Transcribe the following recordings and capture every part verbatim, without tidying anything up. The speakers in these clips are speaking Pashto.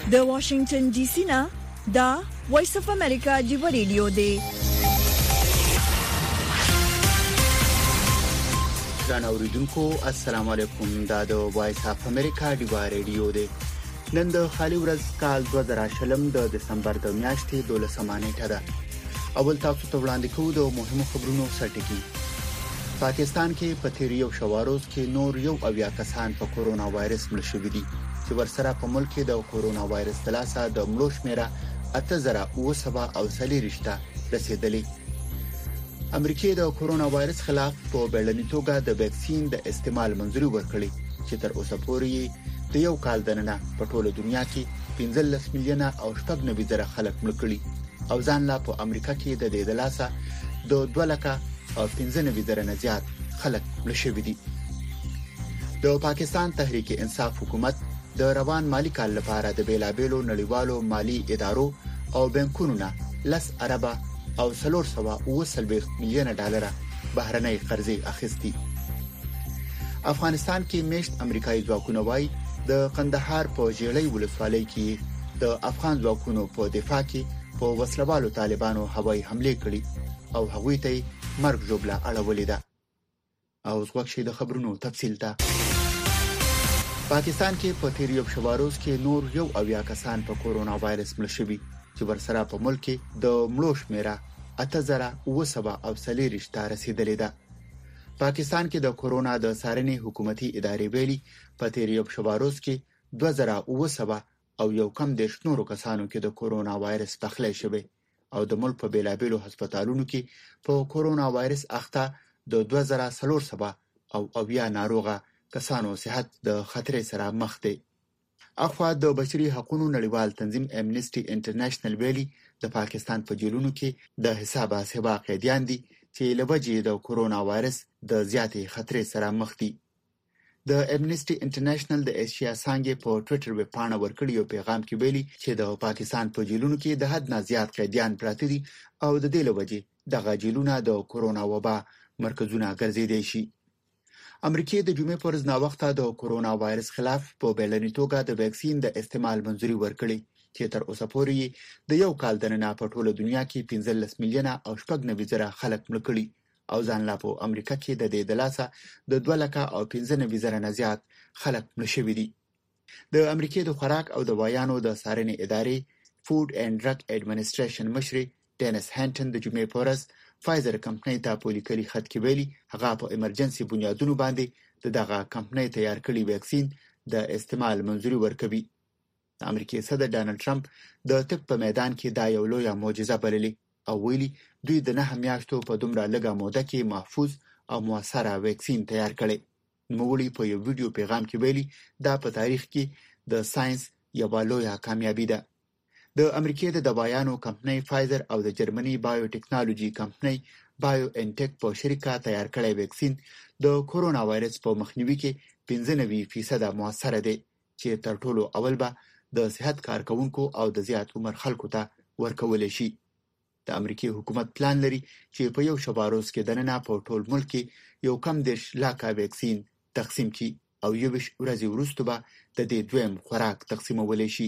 د واشنگټن ډي سي نه دا وایس اف امریکا دی ریډیو دی. ځان اوریدونکو السلام علیکم. دا د وایس اف امریکا دی ریډیو دی. نن د خالي ورځ کال دوه زره شلم د دسمبر د میاشتې دولسمه نیټه ده. اول تاسو ته وړاندې کوو د مهمو خبرونو سرټکی. پاکستان کې په تیر یو شواروز کې نور یو اویا کسان په کورونا وایرس مړ شوي دي چې ورسره په ملک کې د کورونا وایرس د لاسه د مړو شمیره اته زره اوه سوه او څلوېښت رسیدلې. امریکا د کورونا وایرس خلاف په بیړني توګه د ویکسین د استعمال منځوري ورکړي چې تر اوسه پورې د یو کال دننه په ټوله دنیا کې پنځلس میلیونه او شپږ نوي زره خلک مړ کړي او ځان لا په امریکا کې د دې د لاسه د دوه لکه او پنځه نوي زره نه زیات خلک مړ شوي دي. د پاکستان تحریک انصاف حکومت د روان مالی کال لپاره د بیلابېلو نړیوالو مالی ادارو او بانکونو نه لس اربه او څلور سوه اوه څلوېښت میلیونه ډالر بهرنۍ قرضې اخیستي. افغانستان کې میشت امریکایي ځواکونه وايي د قندهار په ژیړی ولسوالۍ کې د افغان ځواکونو په دفاع کې په وسلوالو طالبانو هوایي حمله کړې او هغوی ته مرګ ژوبله اړولې ده. او زغوښ شي د خبرونو تفصیل ته. پاکستان کې په تیر یو شواروز کې نور یو اویا کسان په کورونا وایرس مړ شوي چې ورسره په ملک کې د مړو شمیره اته زره اوه سوه او څلوېښت رسیدلې ده. پاکستان کې د کورونا د څارنې حکومتي ادارې ویلي په تیر یو شواروز کې دوه زره اوه سوه او یو کم دیرش نورو کسانو کې د کورونا وایرس پخلی شوی او د ملک په بیلابېلو هسپتالونو کې په کورونا وایرس اخته د دوه زره څلور سوه او اویا ناروغه کسانو صحت د خطر سره مخ دی. اخوا د بشري حقوقو نړیوال تنظیم امنیسټي انټرنیشنل ویلي د پاکستان په جیلونو کې د حسابه سبا قیدیان دي چې لوجې د کورونا وایرس د زیاتې خطر سره مخ دي. د امنیسټي انټرنیشنل د ایشیا څانګې په ټوئیټر ویب پاڼه ورکړی یو پیغام کې ویلي چې د پاکستان په جیلونو کې د حد نه زیات قیدیان پراته دي او د دې لوجې دغه جیلونه د کورونا وبا مرکزونه ګرځیدي شي. امریکا د جمعې پر ورځ ناوخته د کورونا وایرس خلاف په بیړني توګه د ویکسین د استعمال منځوري ورکړي چې تر اوسه پورې د یو کال دننه په ټوله دنیا کې پنځلس میلیونه او شپږ نوي زره خلک مړ کړي او ځان لا په امریکا کې د دې د لاسه د دوه لکه او پنځه نوي زره نه زیات خلک مړ شوي دي. د امریکا د خوراک او دوایانو د څارنې ادارې فود اینډ ډرګ اډمنسټریشن مشر ډینس هانټن د جمعې په ورځ فایزر کمپنۍ ته په لیکلي خط کې ویلي هغه په ایمرجنسي بنیادونو باندې د دغه کمپنۍ تیار کړي ویکسین د استعمال منځوري ورکوي. د امریکا صدر ډانلډ ټرمپ د طب په میدان کې دا یو لویه معجزه بللې او ویلي دوی د نه میاشتو په دومره لږه موده کې محفوظ او موثره ویکسین تیار کړي. نوموړي په یو ویډیو پیغام کې ویلي دا په تاریخ کې د ساينس یوه لویه کامیابي ده. د امریکا د دوايانو کمپنۍ فایزر او د جرمني بایو ټیکنالوژي کمپنۍ بایو انټیک په شریکه تیار کړی ویکسین د کورونا وایرس په مخنیوي کې پنځه نوي فیصد موثر دی چې تر ټولو اول به د صحت کارکونکو او د زیات عمر خلکو ته ورکول شي. د امریکای حکومت پلان لري چې په یو شباروز کې دننه په ټول ملک کې یو کم دیرش لاکه ویکسین تقسیم کړي او یوش ورځې وروسته به د دې دویم خوراک تقسیمول شي.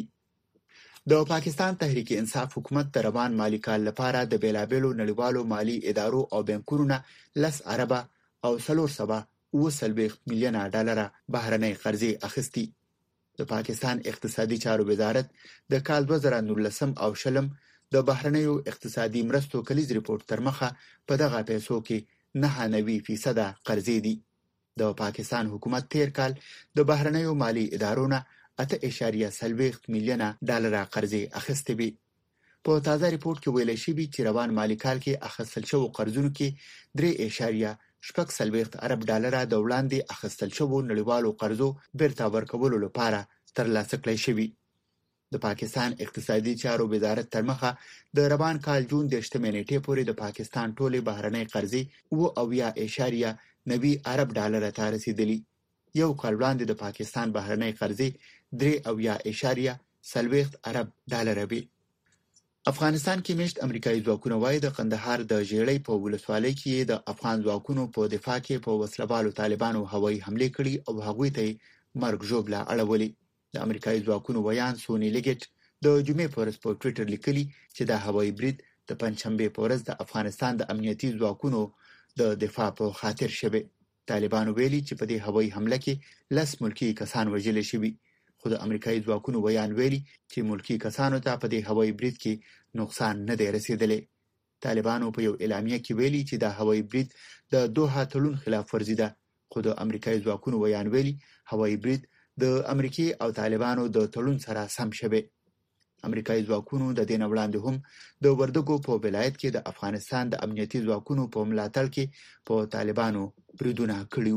د پاکستان تحریک انصاف حکومت د روان مالی کال لپاره د بیلابېلو نړیوالو مالی ادارو او بانکونو نه لس اربه او څلور سوه اوه څلوېښت میلیونه ډالر بهرنۍ قرضې اخیستي. د پاکستان اقتصادي چارو وزارت د کال دوه زره نولسم او شلم د بهرنیو اقتصادي مرستو کلیز ریپورت تر مخه په دغه پیسو کې نه نوي فیصد قرضې دي. د پاکستان حکومت تیر کال د بهرنیو مالی ادارو نه اته اعشاریه څلوېښت میلیونه ډالر قرضې اخیستې وي. په تازه ریپورت کې ویل شوي چې روان مالی کال کې اخیستل شوو قرضونو کې درې اعشاریه شپږ څلوېښت ارب ډالر د وړاندې اخیستل شوو نړیوالو قرضو بیرته ورکولو لپاره ترلاسه کړای شوي. د پاکستان اقتصادي چارو وزارت تر مخه د روان کال جون دېرشمې نیټې پورې د پاکستان ټولې بهرنۍ قرضې اوه اویا اعشاریه نوي ارب ډالر ته رسیدلي. یو کال وړاندې د پاکستان بهرنۍ قرضې درې اویا اعشاریه څلوېښت ارب ډالر وي. افغانستان کې میشت امریکایي ځواکونه وايي د قندهار د ژیړی په ولسوالۍ کې د افغان ځواکونو په دفاع کې په وسلوالو طالبانو هوایي حمله کړې او هغوی ته مرګ ژوبله اړولې. د امریکایي ځواکونو ویان سونی لیګټ د جمعې په ورځ په ټوئیټر لیکلي چې دا هوایي برید د پنځشنبه په ورځ د افغانستان د امنیتي ځواکونو د دفاع په خاطر شوه. طالبانو ویلي چې په دې هوایي حمله کې لس ملکی کسان وژل شوي، خو د امریکایي ځواکونو ویان ویلي چې ملکی کسانو ته په دې هوایي برید کې نقصان نه دی رسیدلی. طالبانو په یو اعلامیه کې ویلي چې دا هوایي برید د دوحه تړون خلاف ورزي ده، خو د امریکایي ځواکونو ویان ویلي هوایي برید د امریکای او طالبانو د تړون سره سم شوه. امریکایي ځواکونو د دې نه وړاندې هم د وردګو په ولایت کې د افغانستان د امنیتي ځواکونو په ملاتړ کې په طالبانو بریدونه کړیو.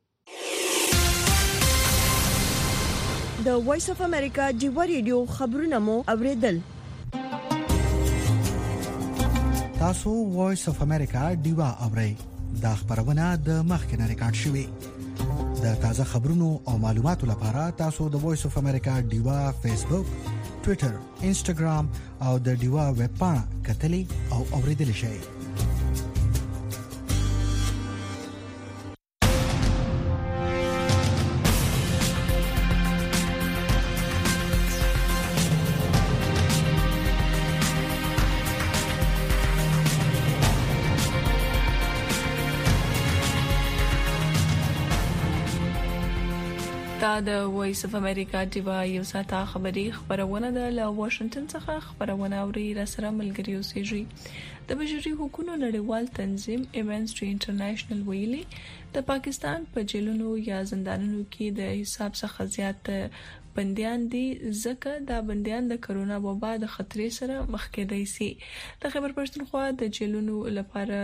د وایس اف امریکا ډیو ریډیو خبرونه مو اوریدل. تاسو وایس اف امریکا ډیو اورئ. دا خبرونه د مخکنه ریکارډ شوې. د تازه خبرونو او معلوماتو لپاره تاسو د وایس اف امریکا ډیو فیسبوک، ټوئیټر، انسټاګرام او د ډیوا ویب پاڼه کتلې او اوریدل شئ. دا د وایس اف امریکا ډیوا یو ساته خبري خبرونه ده له واشنگټن څخه خبرونه اوري را سره ملګری اوسېږي. د بشري حقوقو نړیوال تنظیم ایمنسټری انټرنیشنل ویلي د پاکستان په جیلونو یا زندانونو کې د حساب څخه زیات بنديان دي ځکه دا بنديان د کرونا وبا د خطرې سره مخ کېدای شي. د خیبر پښتونخوا د جیلونو لپاره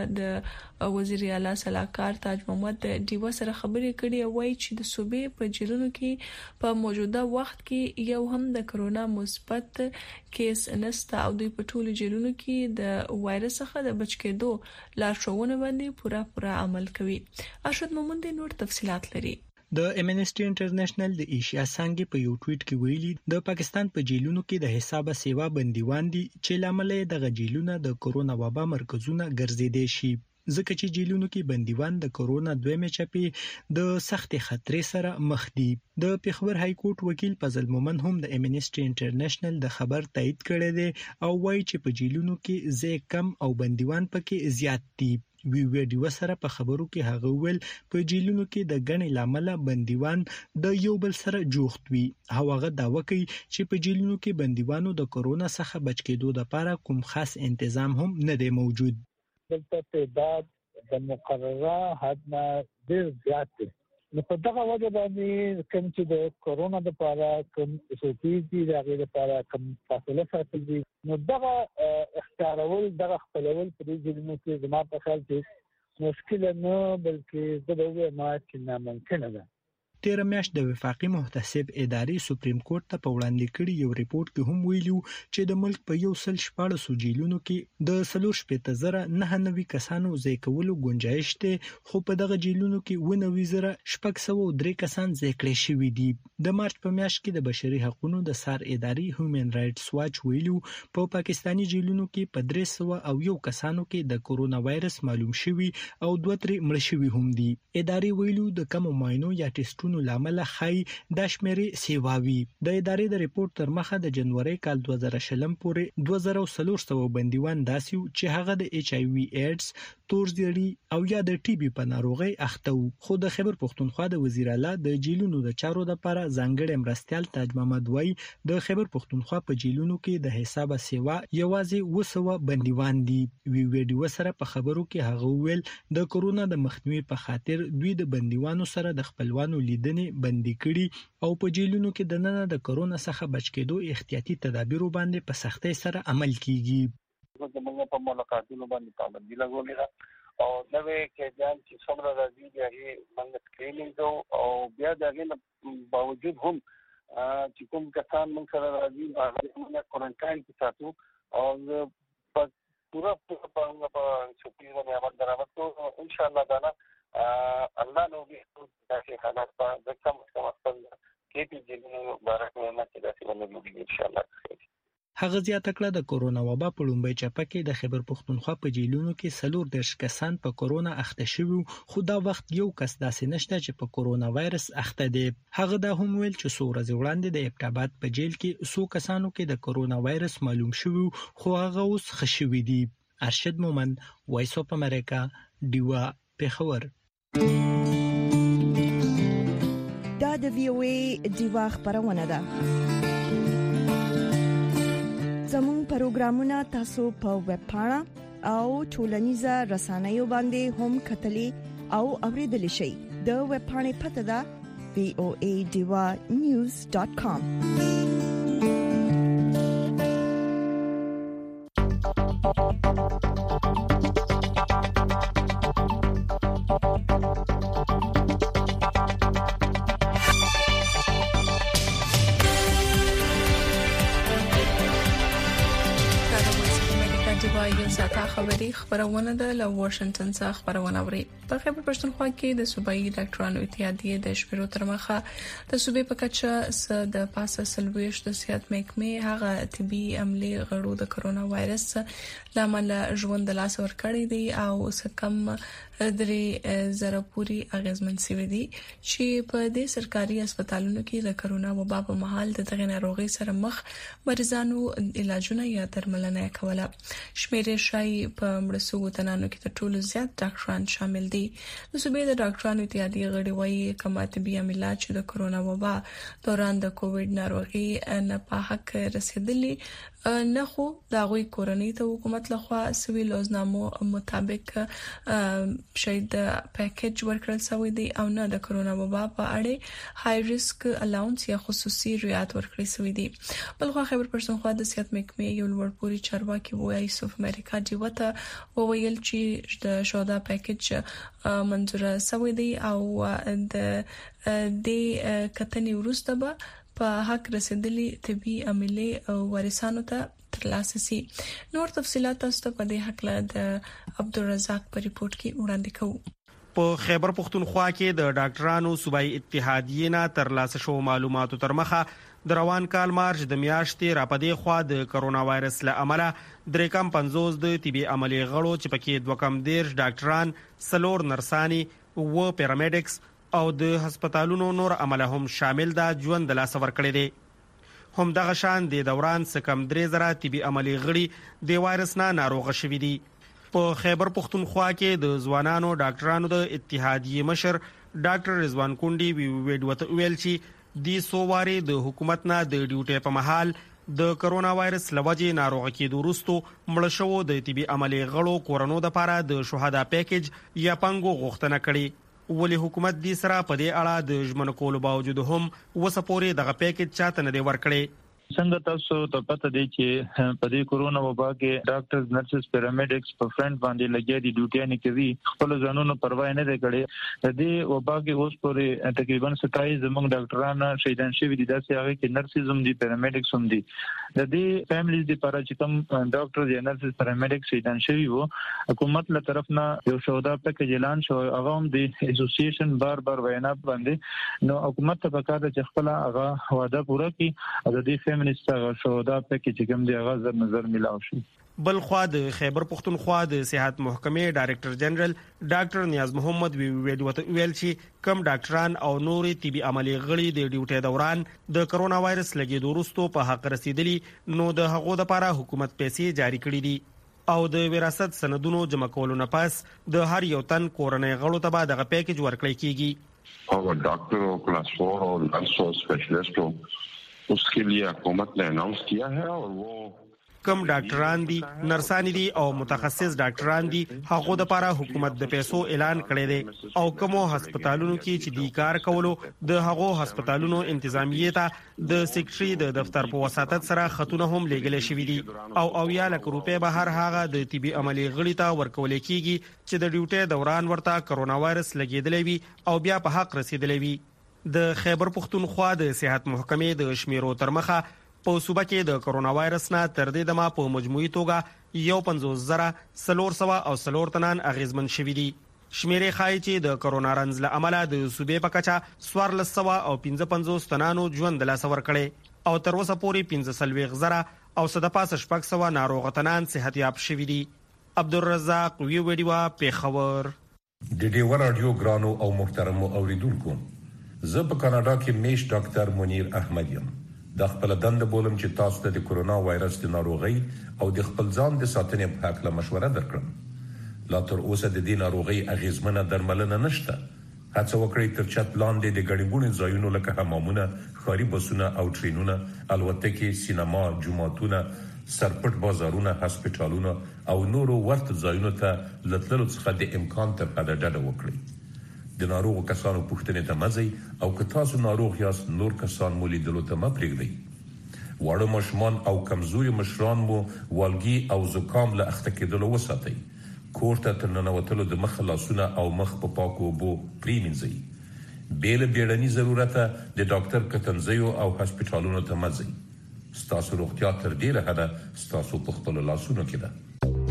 د وزیر اعلی صلاحکار تاج محمد د ډیوا سره خبرې کړې او وایي چې د صوبې په جیلونو کې په موجوده وخت کې یو هم د کرونا مثبت کیس نشته او دوی په ټولو جیلونو کې د وایرس څخه د بچ کېدو لارښوونې باندې پوره پوره عمل کوي. ارشد مومند نور تفصيلات لري. د امنیسټي انټرنیشنل د ایشیا څنګه په یو ټویټ کې ویلي د پاکستان په جیلونو کې د حسابه سیوا بندیوان دي چې لامل د غجیلونو د کرونا وبا مرکزونه ګرځیدي شي، ځکه چې جیلونو کې بندیوان د کرونا دویمه چپی د سخت خطرې سره مخ دي. د پیښور های کورټ وکیل فضل مومن هم د امنیسټي انټرنیشنل د خبر تایید کړی دی او وایي چې په جیلونو کې ځای کم او بندیوان پکې زیات دي. وی ویډیو سره په خبرو کې هغه ویل په جیلونو کې د غنې لامل بندیوان د یو بل سره جوخت وي. هغه داوا کوي چې په جیلونو کې بندیوانو د کرونا څخه بچ کېدو لپاره کوم خاص تنظیم هم نه دی موجود. دلته تعداد د مقرره حد نه ډیر زیات دی. نو په دغه وجه باندې کوم چې د کرونا لپاره کوم سوتي دي دغه لپاره کوم فاصله ساتل دي، نو دغه اختیارول دغه خپلول په دې ځینو کې زما په خیال کې مشکل نه بلکې د دوه ما چې ناممکن ده. تیر میاشت د وفاقي محتسب ادارې سپریم کورټ ته په وړاندې کړي یو ریپورت کې هم ویلو چې د ملک په یو سل شپاړسو جیلونو کې د سلور شپېته زره نه نوي کسانو ځای کولو گنجائش دی، خو په دغه جیلونو کې ونه وي زره شپږ سوه درې کسان ځای کړي شوي دي. د مارچ په میاشت کې د بشري حقوقو د سار ادارې هیومن رائټس واچ ویلو په پاکستاني جیلونو کې په درې سوه او یو کسانو کې د کرونا وایرس معلوم شوی او دوه ترې مړ شوي هم دي. ادارې ویلو د کم معاینو یا ټیسټونو لامل خای د شمیرې سیواوي. د ادارې د ریپورت تر مخه د جنوري کال دوه زره شلم پورې دوه زره څلور سوه بندیوان داسي چې هغه د ایچ آی وی ایډز، تورزیړي او یا د ټي بي په ناروغي اخته وو. خو د خیبر پښتونخوا د وزیر اعلی د جیلونو د چارو لپاره ځانګړی مرستيال تاج محمد وای د خیبر پښتونخوا په جیلونو کې د حسابه سیوا یوازې وسوه بندیوان دي. وی ویډیو سره په خبرو کې هغه ویل د کرونا د مخنیوي په خاطر دوی د بندیوانو سره د خپلوانو لیدنې بندي کړي او په جیلونو کې د نن د کرونا څخه بچ کېدو احتیاطي تدابیر باندې په سختۍ سره عمل کیږي. زموږ په ملاقاتونو باندې پابندي لګولې ده او نوې کېدان چې څومره راځي د هغې موږ سکرینینګ کوو او بیا د هغې باوجود هم چې کوم کسان موږ سره راځي هغه موږ کورنټاین کې ساتو او په پوره پوره په چوپړي باندې عمل درآمد کوو. انشاءالله تعالی الله نو دې داسې حالات په ځکه مستمر کې په جنونو بارک نه چې داسې ونه لګي انشاءالله. هغه زیاته کړه د کورونا وبا په لومړۍ چپه کې د خیبر پښتونخوا په جیلونو کې څلور دېرش کسان په کورونا اخته شوي، خو دا وخت یو کس داسې نشته چې په کورونا وایرس اخته دی. هغه دا هم ویل چې څو ورځې وړاندې د ابټاباد په جیل کې څو کسانو کې د کورونا وایرس معلوم شوی، خو هغه اوس ښه شوي دي. ارشد مومند، وایس اف امریکا، ډیوا، پېښور. دا د وی او ای ډیوا خبرونه ده. زموږ پروګرامونه تاسو په ویب پاڼه او ټولنیزه رسنیو باندې هم کتلی او اوریدلی شئ. د ویب پاڼې پته ده وی او ای ډیوا نیوز ډاټ کام. خبري خبرونه ده له واشنگټن څخه خبرونه اوري. په خیبر پښتونخوا کې د صوبایي ډاکټرانو اتحادیې د شپږ تر مخه د صوبې په کچه س د پاسه سلويش د صحت محکمې هغه طبي عملي غړو د کرونا وایرس لامل ژوند لاس ور کړی دی او سکم درې زره پوری اغیزمن سوي دي چې په دې سرکاري هسپتالونو کې د کرونا وبا په مهال د دغه ناروغي سره مخ مریضانو علاجونه یا درملنه کوله. شمیرې شای په مړسوو تنانو کې د ټولو زیات ډاکټران شامل دي. د صوبې د ډاکټرانو اتحادیې غړي وايي کومه طبي عملیات چې د کرونا وبا دوران د کووډ ناروغي نه په حق رسیدلي نه، خو د غوي کورنۍ ته حکومت لخوا سوي لوزنامو مطابق شاید پیکیج ورکړل شوی دی او نه د کرونا وبا په اړه های ریسک الاونس یا خصوصي رعایت ورکړل شوی دی. بلخو خیبر پښتونخوا د صحت محکمې یو لوړپوړي چارواکي وایي سوف امریکا دیوته وویل چې د شودا پیکیج منظور شوی دی او د دې کتنې وروسته به په حق رسیدلي طبي عملي او وارثانو ته ترلاسه سي. نور تفصيلات تاسو په دې حق له د عبدالرزاق په ریپورت کې وړاندې کوو. په خیبر پښتونخوا کې د ډاکټرانو صوبایي اتحادیې نه ترلاسه شو معلوماتو تر مخه د روان کال مارچ د میاشتې راپدې خوا د کرونا وایرس له امله درې کم پنځوس د طبي عملي غړو چې پکې دوه کم دیرش ډاکټران، څلور نرساني، و پیرامیډکس او د هسپتالونو نور عمله هم شامل ده ژوند لاس ور کړی دی. هم دغه شان د دوران سکم درې زره طبي عملي غړي د وایرس نه ناروغ شوي دي. په خیبر پښتونخوا کې د ځوانانو ډاکټرانو د اتحادیې مشر ډاکټر رضوان کونډي ویډیو ویل چې د سوواري د حکومت نه د ډیوټي په محل د کرونا وایرس لوجې ناروغ کېدو وروسته مړ شو د طبي عملي غړو کورونو د لپاره د شهدا پیکیج یا پنګو غوښتنه کړې. ولی حکومت دې سره په دې اړه د ژمن کولو باوجود هم وسپوري دغه پیکیج چاته نه دی ورکړي. څنګه تاسو ته پته دی چې په دې کورونا وبا کې ډاکټرز، نرسز، پیرامیډکس په فرنٹ باندې لګیا دي، ډیوټي نه کوي، خپل ځانونو پروا نه دی کړی. د دې وبا کې اوس پورې تقریبا ستایي زموږ ډاکټرانو شهیدان شوي دي، داسې هغه کې نرسز هم دي، پیرامیډکس هم دي. د دې فیملیز لپاره چې کوم ډاکټرز یا نرسز پیرامیډکس شهیدان شوي وو، حکومت له طرف نه یو شودا پیکیج اعلان شو، هغه هم د اسوسییشن بار بار وینا باندې نو حکومت ته پکار چې خپل هغه وعده پوره کړي او د دې منسټر شودا پیکیج کوم دی هغه نظر ملاو شي. بل خوا د خیبر پښتونخوا د صحت محکمې ډایریکټر جنرال ډاکټر نیاز محمد ویډیو ته ویل چې کم ډاکټران او نورې طبي عملي غړي د ډیوټي دوران د کرونا وایرس لګیدو وروسته په حق رسیدلی نو د هغو لپاره حکومت پیسې جاری کړې دي او د وراثت سندونو جمع کولو نه پس د هر یو تن کورنۍ غړو ته به دغه پیکیج ورکړی کیږي. او ډاکټر او کلاس فور او نرس او سپیشلیسټ उसके लिए हुकूमत ने अनाउंस किया है और वो کم ډاکټران دي، نرسانی دي او متخصص ډاکټران دي، هغه د لپاره حکومت د پیسو اعلان کړی دی او کومو هسپتالونو کې چې دی کار کولو د هغو هسپتالونو انتظامیه ته د سیکریټري د دفتر په وساتت سره خطونه هم لیږل شوی دي او اویا لک روپے به هر هغه د طبي عملي غړي ته ورکول کیږي چې د ډیوټي دوران ورته کرونا وایرس لګیدلې وي او بیا په حق رسیدلې وي. د خیبر پښتونخوا د صحت محکمې د شمیرو تر مخه په صوبه کې د کرونا وایرس نه تر دې دمه په مجموعي توګه یو پنځوس زره څلور سوه او څلور تنان اغیزمن شوي دي. شمیرې ښایي چې د کرونا رنځ له امله د صوبې په کچه څوارلس سوه او پنځه پنځوس تنانو ژوند له لاسه ورکړی او تر اوسه پورې پنځه څلوېښت زره او صد پاس شپږ سوه ناروغتنان صحتیاب شوي دي. عبدالرزاق وی ویډیو پیښور. د ډیو رادیو ګرانو او محترمو اوریدونکو، زه په کاناډا کې میش ډاکټر منیر احمد یم. د خپل دنده بولم چې تاسو ته د کورونا وایرس د ناروغي او د خپل ځان د ساتنې په اړه مشوره درکړم. لا تر اوسه د دې ناروغي اغیزمنه درملنه نشته. هڅه وکړئ تر چت لاندې د ګڼګونې ځایونو لکه حمامونه، ښاري بسونه او ټرینونه، الوتکې، سینما، جوماتونه، سرپټ بازارونه، هسپتالونه او نورو ورته ځایونو ته لتللو څخه د امکان تر حده ډډه وکړئ. د ناروغو کسانو پوښتنې ته مه ځئ او که تاسو ناروغ یاست نور کسان مو لیدلو ته مه پرېږدئ. واړه ماشومان او کمزوري مشران مو والګي او زکام له اخته کېدلو وساتئ. کور ته تر ننوتلو د مخ لاسونه او مخ په پاکو اوبو پرېمینځئ. بې له بیړني ضرورته د ډاکټر کتنځیو او هسپتالونو ته مه ځئ. ستاسو روغتیا تر ډیره حده ستاسو په خپلو لاسونو کې ده.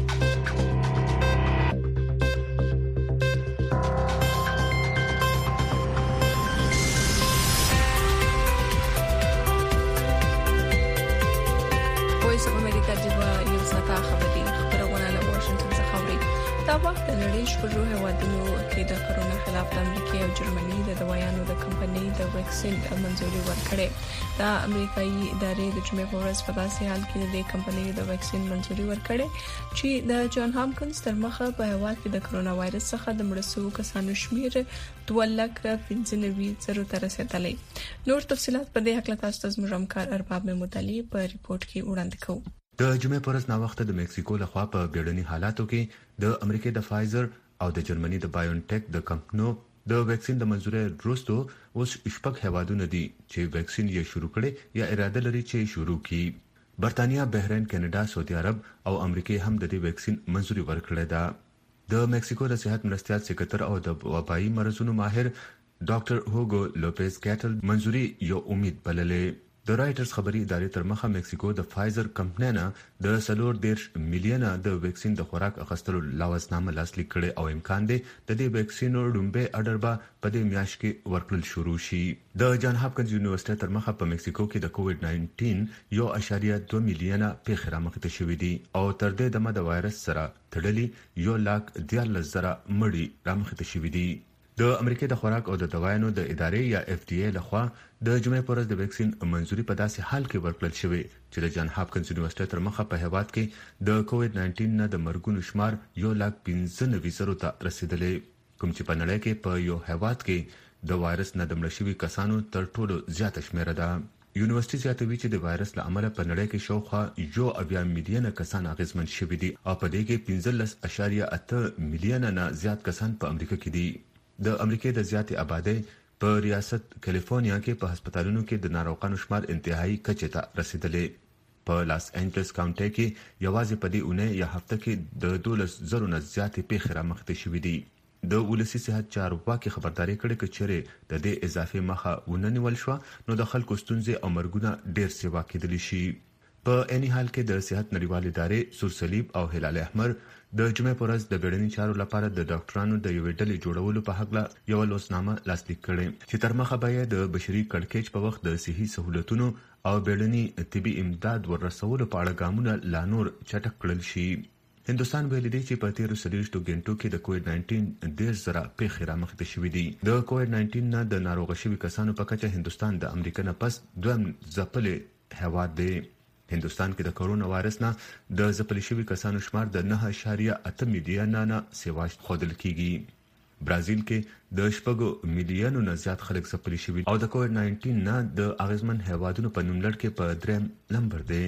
وایس اف امریکا جبا یو ساته خبري خبرونه له واشنگټن څخه اوري. دا وخت د نړۍ شپږو هیوادونو کې د کرونا خلاف د امریکا او جرمني د دوايانو د کمپنۍ د ویکسین منځوري ورکړې. د امریکایي ادارې د جمعې په ورځ په داسې حال کې د کمپنۍ د ویکسین منځوري ورکړې چې د جان هاپکنز تر مخه په هیواد کې د کرونا وایرس څخه د مړ شویو کسانو شمیر دوه لکه پنځه نوي زرو ته رسیدلی. نور تفصيلات په دې حق له تاسو ته زموږ همکار ارباب محمود علي په ریپورت کې وړاندې کوو. د جمعې پر ورځ نا وخت د میکسیکو لخوا په بیړني حالاتو کې د امریکا د فایزر او د جرمني د بایونټیک د کمپنیو د ویکسین د منځوري وروسته اوس شپږ هیوادونه دي چې ویکسین یې شروع کړي یا اراده لري چې شروع کړي. برتانیا، بحرین، کینیډا، سعودي عرب او امریکا هم د دې ویکسین منځوري ورکړه ده. د میکسیکو د صحت مرستيال سکرټر او د وبایي مرزونو ماهر ډاکټر هوګو لوپیز کیټل منځوري یو امید بللې. د رائټرز خبري ادارې تر مخه میکسیکو د فایزر کمپنۍ نه د سلور دیرش میلیونه د ویکسین د خوراک اخیستلو لوازنامه لاسلیک کړي او امکان دی د دې ویکسینو ډومبه اډر به په دې میاشت کې ورکړل شروع شي. د جان هاپکنز یونیورسيټي تر مخه په میکسیکو کې د کووډ نایمټین یو اشاریه دوه میلیونه پیښې رامخته شوې دي او تر دې دمه د وایرس سره تړلي یو لاک دیارلس زره مړي رامخته شوې دي. د امریکا د خوراک او د دوايانو د ادارې یا اف ډي اي لخوا د جمعې پر ورځ د ویکسین منځوري په داسې حال کې ورکړل شوې چې د جان هاپکنز یونیورسيټي تر مخه په هیواد کې د کووډ نایمټین نه د مرګونو شمار یو لاک پنځه نوي زرو ته رسیدلې، کوم چې په نړۍ کې په یو هیواد کې د وایرس نه د مړ شوي کسانو تر ټولو زیاته شمیره ده. یونیورسيټي زیاتوي چې د وایرس له امله په نړۍ کې شاوخوا یو اویا میلیونه کسان اغیزمن شوي دي او په دې کې پنځلس اشاریه اته میلیونه نه زیات کسان په امریکا کې دي. د امریکا د زیاتې آبادی په ریاست کالیفورنیا کې په هسپتالونو کې د ناروغانو شمار انتهایی کچې ته رسیدلې. په لاس انجلس کاونټي کې یوازې په دې اونۍ یا هفته کې د دولس زرو نه زیاتې پیښې رامخته شوې دي. د ولسی صحت چارواکي خبرداري کړې چې چیرې د دې اضافي مخه وننول شو نو د خلکو ستونزې او مرګونه ډېر سیوا کېدلی شي. په اني حال کې د صحت نړیوال ادارې سور صلیب او هلال احمر د جمعې پر ورځ د بیړني چارو لپاره د ډاکټرانو د یو ډلې جوړولو په حق یو لوسنامه لاسلیک کړې چې تر مخه به د بشري کړکېچ په وخت د صحي سہولتونو او بیړني طبي امداد ورسولو په اړه ګامونه لا نور چټک کړل شي. هندستان ویل دی چې په تیر سلیشتو غنټو کې د کووډ نایمټین ډیر زره پیښې رامخته شوې دي. د کووډ نایمټین نه د ناروغ شوي کسانو په کچه هندستان د امریکا نه پس دویم ځپلې هیواد دی. هندستان کې د کرونا وایرس نه د ځپل شوي کسانو شمار د نه اشاریه اته میلیونه نه سیوا خودل کیږي. برازیل کې د شپږ میلیونو نه زیات خلک ځپل شوي او د کووډ نایمټین نه د اغیزمن هیوادونو په نوم لړ کې په دریم نمبر دی.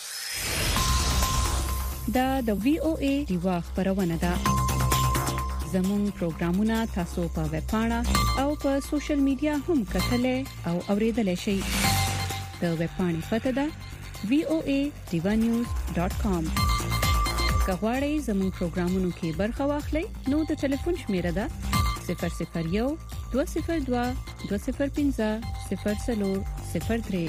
دا د وی او ای دیوا خبرونه ده. زموږ پروګرامونه تاسو په ویب پاڼه او په سوشل میډیا هم کتلای او اوریدلای شئ. د ویب پاڼې پته ده وی او ای دیوا نیوز ډاٹ کام. کغواړئ زموږ پروګرامونو کې برخه واخلئ نو د ټلیفون شمیره ده صفر صفر یو دوه صفر دوه دوه صفر پنځه صفر صفر صفر درې.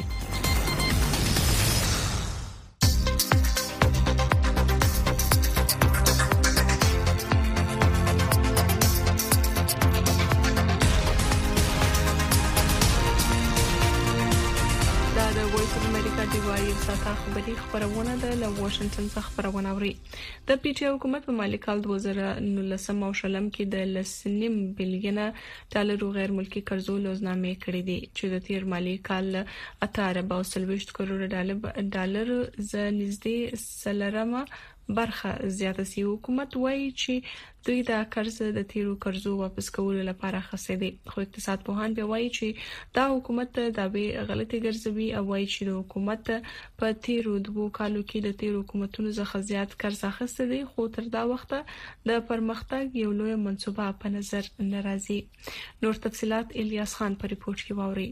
ساته خبري خبرونه ده له واشنگټن څخه خبرونه اوري. د پی ټی حکومت په مالی کال دوه زره نولسم او شلم کې د لسنیم بلین ډالر غیر ملکی قرضو لوزنامې کړې دي چې د تیر مالی کال اته اربع سلويشت کروڑ ډالر ز نږدې سلرمه برخه زیاته سي. حکومت وایي چې دوی د قرض د تیرو قرضو واپس کولو لپاره خسته دي، خو اقتصاد پوهان به وایي چې دا حکومت دابه غلطي ګرځوي او وایي چې د حکومت په تیرو دوه کالو کې د تیرو حکومتونو څخه زیات قرض اخیسته دي، خو تر دا وخته د پرمختګ یو لوی منصوبه په نظر ناراضي. نور تفصيلات الیاس خان په ریپورت کې واوري.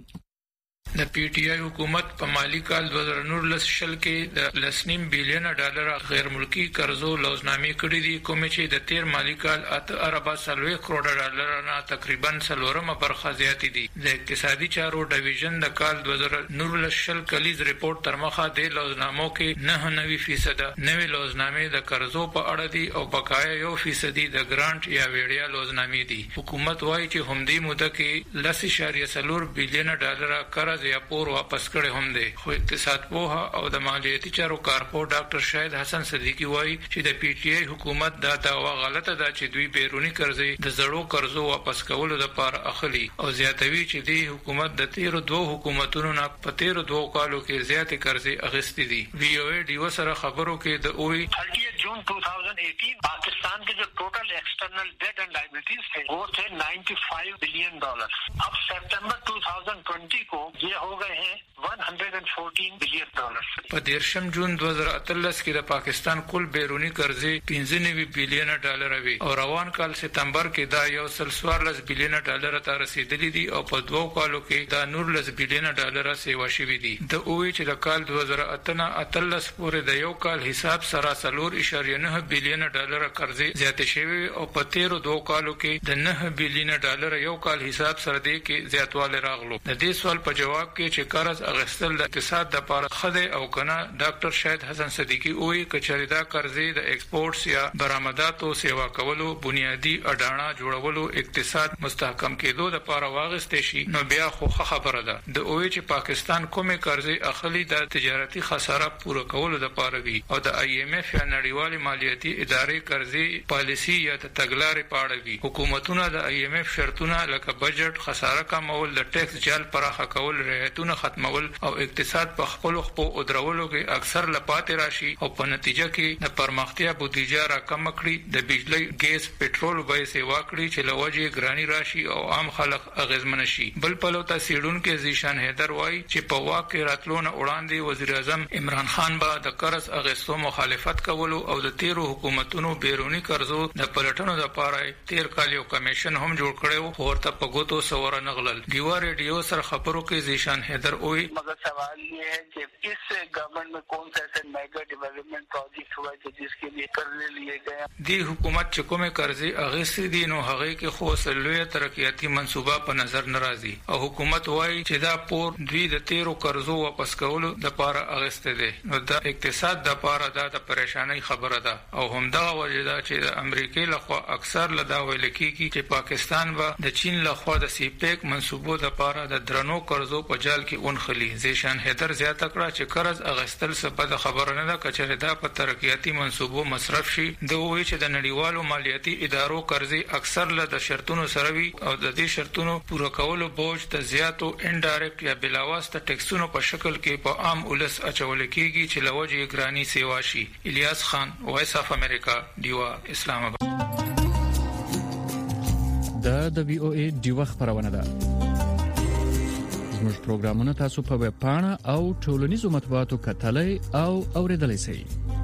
د پی ټی آی حکومت په مالی کال دوه زره نولس شل کې د لسنیم بلین ډالر غیر ملکی قرضو لوزنامې کړې دي، کوم چې د تیر مالی کال اته اربع سلوي کروڑ ډالر نه تقریبا څلورمه برخه زیاتې دي. د اقتصادي چارو ډیویژن د کال دوه زره نولس شل کلیز ریپورت تر مخه د لوزنامو کې نه نوي فیصد نوي لوزنامې د قرضو په اړه دي او بقایا یو فیصد د ګرانټ یا ویډیا لوزنامې دي. حکومت وایي چې همدې موده کې لس اشاریه څلور بلین ډالر قرض یا پور واپس کړي هم دي، خو اقتصاد پوها او د مالیاتي چارو کارپور ډاکټر شاهد حسن صدیقی وایي چې د پی ټی آی حکومت دا دعوا غلطه ده چې دوی بیرونی قرضې د زړو قرضو واپس کولو لپاره اخلي او زیاتوي چې د حکومت د تیرو دوه حکومتونو نه په تیرو دوه کالو کې زیاتې قرضې اخیستې دي. وی او ای ډیو سره خبرو کې د اووی थर्टिएथ जून दो हज़ार अठारह पाकिस्तान के जो total external debt and liabilities थे वो थे पचानवे बिलियन डॉलर. अब सितंबर दो हज़ार बीस को ये हो गए हैं एक सौ चौदह बिलियन डॉलर. په دیرشم جون دوه زره اتلس کې د پاکستان کل بیرونی قرضې پنځه نوي بلین ډالر وي او روان کال سپتمبر کې دا یو سل څوارلس بلین ډالر ته رسیدلی دي او په دوه کالو کې دا نورلس بلین ډالر سیوا شوي دي. د اووی چې د کال دوه زره اتلس پورې د یو کال حساب سره څلور اشاریه نه بلین ډالر قرضې زیاتې شوي او په تیرو دوه کالو کې د نه بلین ډالر یو کال حساب سره دی کې زیاتوالی راغلو. د دې سوال په جواب کې چې قرض اغستل د اقتصاد د لپاره خده او کنه ډاکټر شاهد حسن صدیقی وایي کچری دا قرضې د ایکسپورټس یا برآمداتو سیوا کولو بنیادی اډانه جوړولو اقتصاد مستحکم کېدو د لپاره واغستې شي نو بیا خو خبره ده. د اوی چې پاکستان کومه قرضې اخلي د تجارتي خساره پوره کولو د لپاره وي او د آی ایم ایف یا نړیوالې مالیاتي ادارې قرضې پالیسی یا تګلارې پاړه وي. حکومتونه د آی ایم ایف شرطونه لکه بجټ خساره کمول د ټیکس جال پراخه کول رعایتونه ختمول او اقتصاد په خپل خپل او درولو کې اکثر لپاتې راشي او په نتیجه کې د پرمختیا بودیجه را کم کړي، د بجلی ګیس پټرول به سیوا کړي چې لوجه ګرانی راشي او عام خلک اغیزمن شي. بل په لوتا سیډون کې زیشان حیدر وایي چې په واقع راتلونه وړاندې وزیر اعظم عمران خان به د قرض اغیستو مخالفت کولو او د تیرو حکومتونو بیرونی قرضو د پلټنو لپاره تیر کال یو کمیشن هم جوړ کړو او ورته په ګوتو سوور نغلل. دیوا ریډیو سره خبرو کې زیشان حیدر وایي मगर सवाल ये है कि इस गवर्नमेंट में कौन सा ऐसा मेगा डेवलपमेंट प्रोजेक्ट हुआ है जिसके लिए कर्ज लिए गए. دی حکومت چې کومه قرضې اغیستې دي نو هغه کې خو سلويه ترقیاتی منصوبه په نظر ناراضي او حکومت وایي چې دا پور دوی د تیرو قرضو واپس کولو د لپاره اغیستې دي نو د اقتصاد د لپاره دا د پریشانی خبره ده او همدا وجه ده چې د امریکای لخوا اکثر لدا ویل کیږي چې پاکستان به د چین لخوا د سی پیک منصوبو د لپاره د درنو قرضو په جال کې اونخلي. زیشان حیدر زیاته کړه چې قرض اغستل څه بد خبره نه ده کچره دا په ترقیاتی منصوبو مصرف شي. د وایي چې د نړیوالو مالیاتي ادارو قرضې اکثر له د شرطونو سره وي او د دې شرطونو پوره کولو بوج د زیاتو انډایرکټ یا بلاواسطه ټیکسونو په شکل کې په عام ولس اچول کیږي چې لوجه ګرانی سیوا شي. الیاس خان، وایس اف امریکا، دیوا، اسلام آباد. د د وی او ای دیوا خبرونه ده. زموږ پروګرامونه تاسو په ویب پاڼه او ټولنیزو مطبوعاتو کتلای او اوریدلای شئ.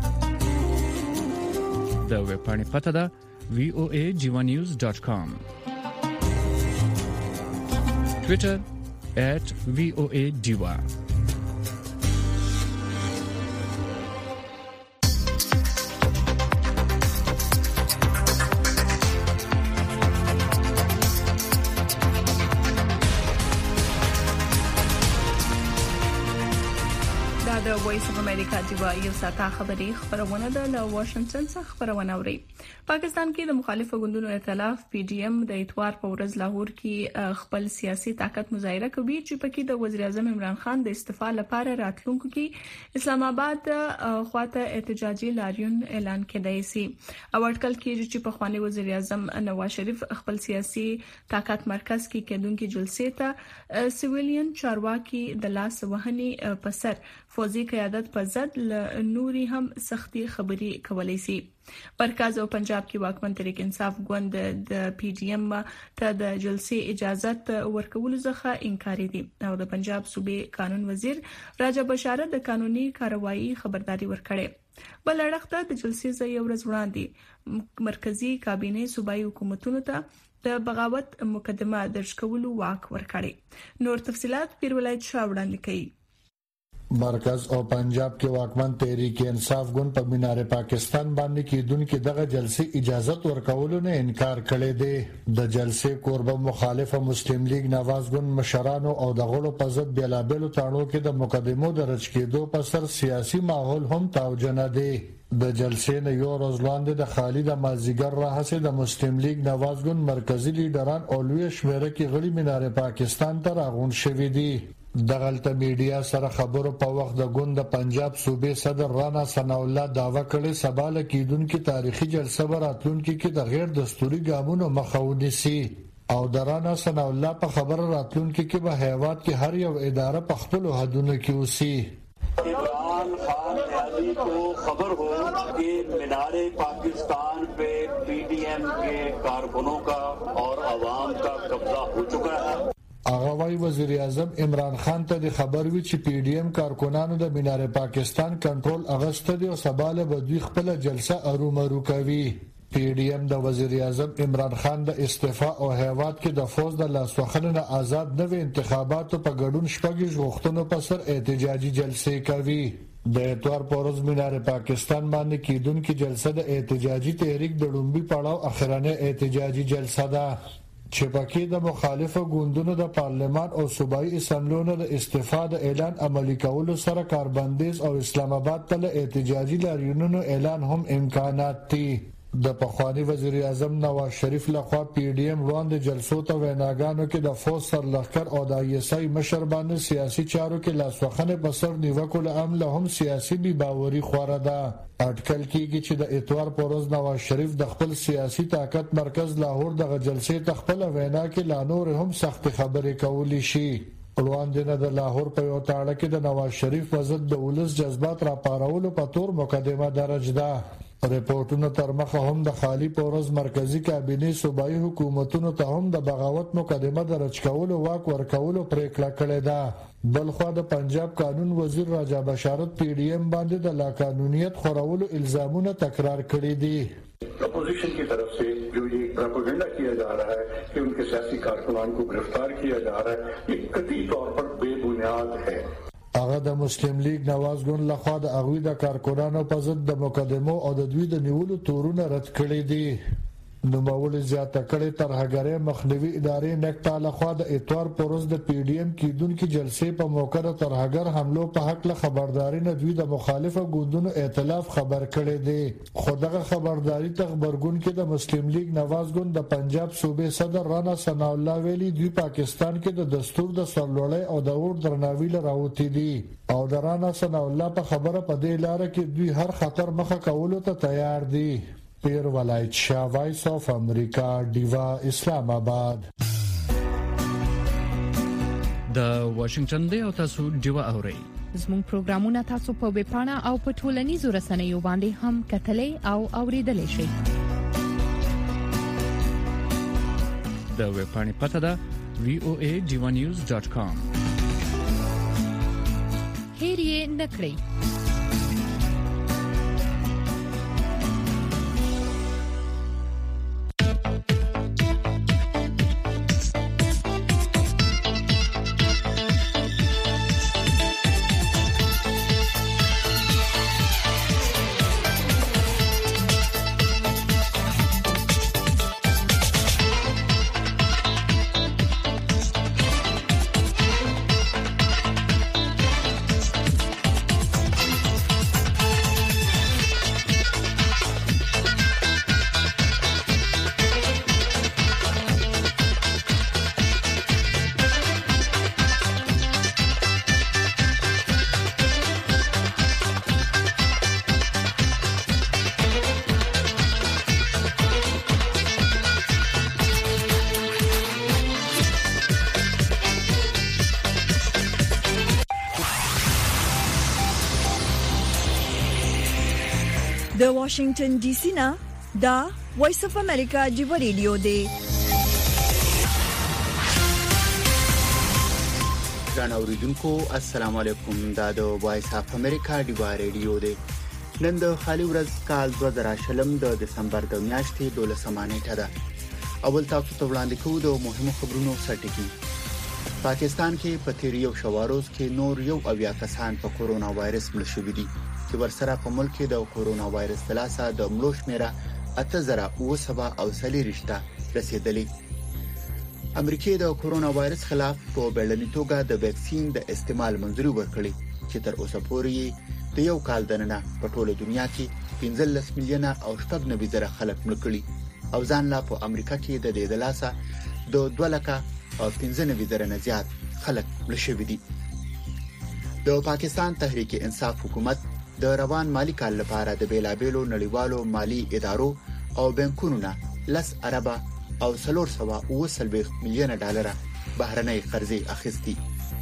د ویب پاڼې پته ده وی او ای جیوا نیوز ډاٹ کام. ټوئیټر ایٹ وی او ای دیوا. د وایس اف امریکا دیوا یو ساته خبري خبرونه ده له واشنگټن څخه خبرونه اوري. پاکستان کې د مخالفو ګوندونو ائتلاف پی ډی ایم د اتوار په ورځ لاهور کې خپل سیاسي طاقت مظاهره کوي چې پکې د وزیر اعظم عمران خان د استعفا لپاره راتلونکو کې اسلام آباد خواته احتجاجي لاریون اعلان کړي سي. او اټکل کېږي چې په خواني وزیر اعظم نواز شریف خپل سیاسي طاقت مرکز کې کېدونکو جلسې ته سیویلین چارواکي د لاس وهني په سر فوزي قیادت په ضد ل نوري هم سختي خبري کولای شي. مرکز او پنجاب کې واکمن تحریک انصاف ګوند د پی ډی ایم ته د جلسې اجازه ورکول څخه انکار دي او د پنجاب صوبې قانون وزیر راجا بشارت د قانوني کاروایی خبرداري ورکړه. بل اړخته د جلسې ز یو ورځ وړاندې مرکزی کابینه صوبایي حکومتونو ته د بغاوت مقدمه درج کولو واک ورکړي. نور تفصيلات پیر ولایت شاه وړاندې کوي. مرکز او پنجاب کې واکمن تحریک انصاف ګوند په مینار پاکستان باندې کېدونکو دغه جلسې اجازه ورکولو نه انکار کړی دی. د جلسې قربه مخالفه مسلم لیگ نواز ګوند مشرانو او د غړو په ضد بیلابل تاړو کې د مقدمو درج کېدو په سر سیاسي ماحول هم تاوجنه دی. د جلسې نه یو ورځ وړاندې د خالد مازیګر راهسه د مسلم لیگ نواز ګوند مرکزی لیډران او لوی شمیره کې غړي مینار پاکستان ته راغون شوي دي. دغلطه میډیا سره خبرو په وخت د ګوند د پنجاب صوبې صدر رانا ثنا الله داوا کړې سباله کېدونکو تاریخي جلسه براتلونکو کې د غیر دستوري ګامونو مخه ونیسي او د رانا ثنا الله په خبر راتلونکو کې به هیواد کې هر یو اداره په خپل حدودو کې اوسي. عمران خان نیازی کو خبر ہو کہ مینار پاکستان پہ پی ڈی ایم کے کارکنوں کا اور عوام کا قبضہ ہو چکا ہے. اغوی وزیر اعظم عمران خان ته د خبر وی چې پی ډی ایم کارکونانو د مینار پاکستان کنټرول اغسته دي او سباله به دوی خپل جلسه ارومرو کوي. پی ډی ایم د وزیر اعظم عمران خان د استعفا او هیواد کې د فوز د لاسوخنه آزاد نوې انتخاباتو په ګډون شپږ غوښتنو په سر احتجاجي جلسې کوي. د اتوار پورز مینار پاکستان باندې کېدونکو جلسه د احتجاجي تحریک د لومبي پړاو اخرنه احتجاجي جلسه ده چې پکې د مخالفو ګوندونو د پارلمان او صوبایي اسمبلیونو د استعفا د اعلان عملی کولو سره کاربندیز او اسلام آباد ته احتجاجي لاریونونو اعلان هم امکانات دي. د پخوانی وزیر اعظم نواز شریف لخوا پی ډی ایم وړاندې جلسو ته ویناګانو کې د فوج سرلښکر او د ای اس ای مشر باندې سیاسي چارو کې لاسوخنه په سر نیوکو له عمله هم سیاسي بي باوري خوره ده. اټکل کېږي چې د اتوار پروز نواز شریف د خپل سیاسي طاقت مرکز لاهور د جلسې ته خپل وینا کې لا نور هم سخت خبرې کولی شي. وړاندې د لاهور په یو تاړه کې د نواز شریف په ضد د ولس جذبات راپارولو په تور مقدمه درج ده. ریپورتونو تر مخه هم د خالی پورز مرکزی کابینه صوبایي حکومتونو ته هم د بغاوت مقدمه درج کولو واک ورکولو پریکړه کړې ده. بلخوا د پنجاب قانون وزیر راجا بشارت پی ڈی ایم باندې د لاقانونیت خورولو الزامونه تکرار کړي دي. اپوزیشن کی طرف سے جو یہ پروپیگنڈا کیا جا رہا ہے کہ ان کے سیاسی کارکنان کو گرفتار کیا جا رہا ہے یہ قطعی طور پر بے بنیاد ہے. هغه د مسلم لیگ نواز ګوند لخوا د اغوی د کارکونانو په ضد د مقدمو او د دوی د نیولو تورونه رد کړي دي. نوموړي زیاته کړې ترهګرۍ مخنیوي ادارې نکټا لخوا د اتوار پروز د پی ډی ایم کېدونکو جلسې په موقع د ترهګر حملو په حق له خبرداري نه دوی د مخالفه ګوندونو ائتلاف خبر کړي دي. خو دغه خبرداري ته خبرګون کې د مسلم لیگ نواز ګوند د پنجاب صوبې صدر رانا ثنا الله ویلي دوی پاکستان کې د دستور د سرلوړۍ او د اور درناوي لراوتی دي او د رانا ثنا الله په خبره په دې لار کې دوی هر خطر مخه کولو ته تیار دي. پیر ولایت شاه وایس اف امریکا دیوا اسلام آباد. د واشنگټن دی او تاسو دیوا اورئ. زموږ پروګرامونه تاسو په ویب پاڼه او په ټولنیزو رسنیو باندې هم کتلای او اوریدلای شئ. د ویب پاڼې پته ده وی او ای دیوا نیوز ډاٹ کام. هیر یې نکړئ. د واشنگټن ډي سي نه دا وایس اف امریکا جیو ریډیو دی. ګران اوریدونکو السلام علیکم. دا د وایس اف امریکا جیو ریډیو دی. نن د خالي ورځ کال دوه زره شلم د دسمبر د میاشتې دولسمه نیټه ده. اول تاسو ته وړاندې کوو د مهمو خبرونو سرټکی. پاکستان کې په تیر یو شواروز کې نور یو اویا کسان په کورونا وایرس مړ شوي دي چې ورسره په ملک کې د کورونا وایرس تلاسه د مړو شمیره اته زره اوه سوه او څلوېښت ته رسیدلې. امریکا د کورونا وایرس خلاف په بیړني توګه د ویکسین د استعمال منځوري ورکړي چې تر اوسه پورې د یو کال دننه په ټوله دنیا کې پنځلس میلیونه او شپږ نوي زره خلک مړ کړي او ځان لا په امریکا کې د دې دلاسه د دوه لکه او پنځه نوي زره نه زیات خلک مړ شوي دي. د پاکستان تحریک انصاف حکومت د روان مالی کال لپاره د بیلابېلو نړیوالو مالی ادارو او بانکونو نه لس اربه او څلور سوه اوه څلوېښت میلیونه ډالر بهرنۍ قرضې اخیستي.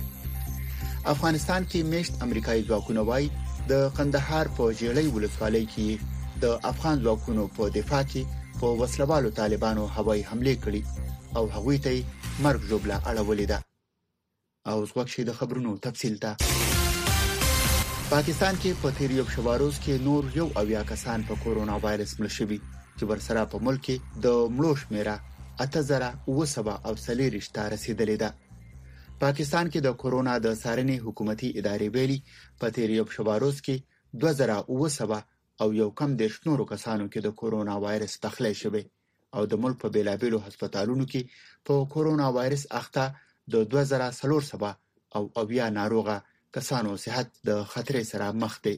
افغانستان کې میشت امریکایي ځواکونه وايي د قندهار په جیړۍ ولسوالۍ کې د افغان ځواکونو په دفاع کې په وسلوالو طالبانو هوایي حمله کړې او هغوی ته مرګ ژوبله اړولې ده. او ځوک شي د خبرونو تفصیل ته. پاکستان کې په تیر یو شواروز کې نور یو اویا کسان په کورونا وایرس مړ شوي چې ورسره په ملک کې د مړو شمیره اته زره اوه سوه او څلوېښت ته رسیدلې ده. پاکستان کې د کورونا د څارنې حکومتي ادارې ویلي په تیر یو شواروز کې دوه زره اوه سوه او یو کم دېرش نورو کسانو کې د کورونا وایرس پخلی شوی او د ملک په بیلابېلو هسپتالونو کې په کورونا وایرس اخته د دوه زره څلور سوه او اویا ناروغه کسانو صحت د خطر سره مخ دی.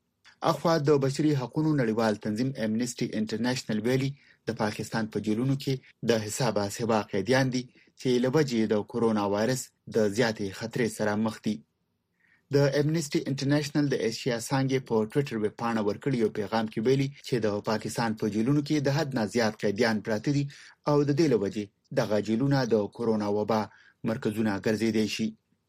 اخوا د بشري حقوقو نړیوال تنظیم امنیسټي انټرنیشنل ویلي د پاکستان په جیلونو کې د حسابه سبا قیدیان دي چې لوجې د کورونا وایرس د زیاتې خطر سره مخ دي. د امنیسټي انټرنیشنل د ایشیا څانګې په ټوئیټر ویب پاڼه ورکړی یو پیغام کې ویلي چې د پاکستان په جیلونو کې د حد نه زیات قیدیان پراته دي او د دې لوجې دغه جیلونه د کورونا وبا مرکزونه ګرځېدای شي.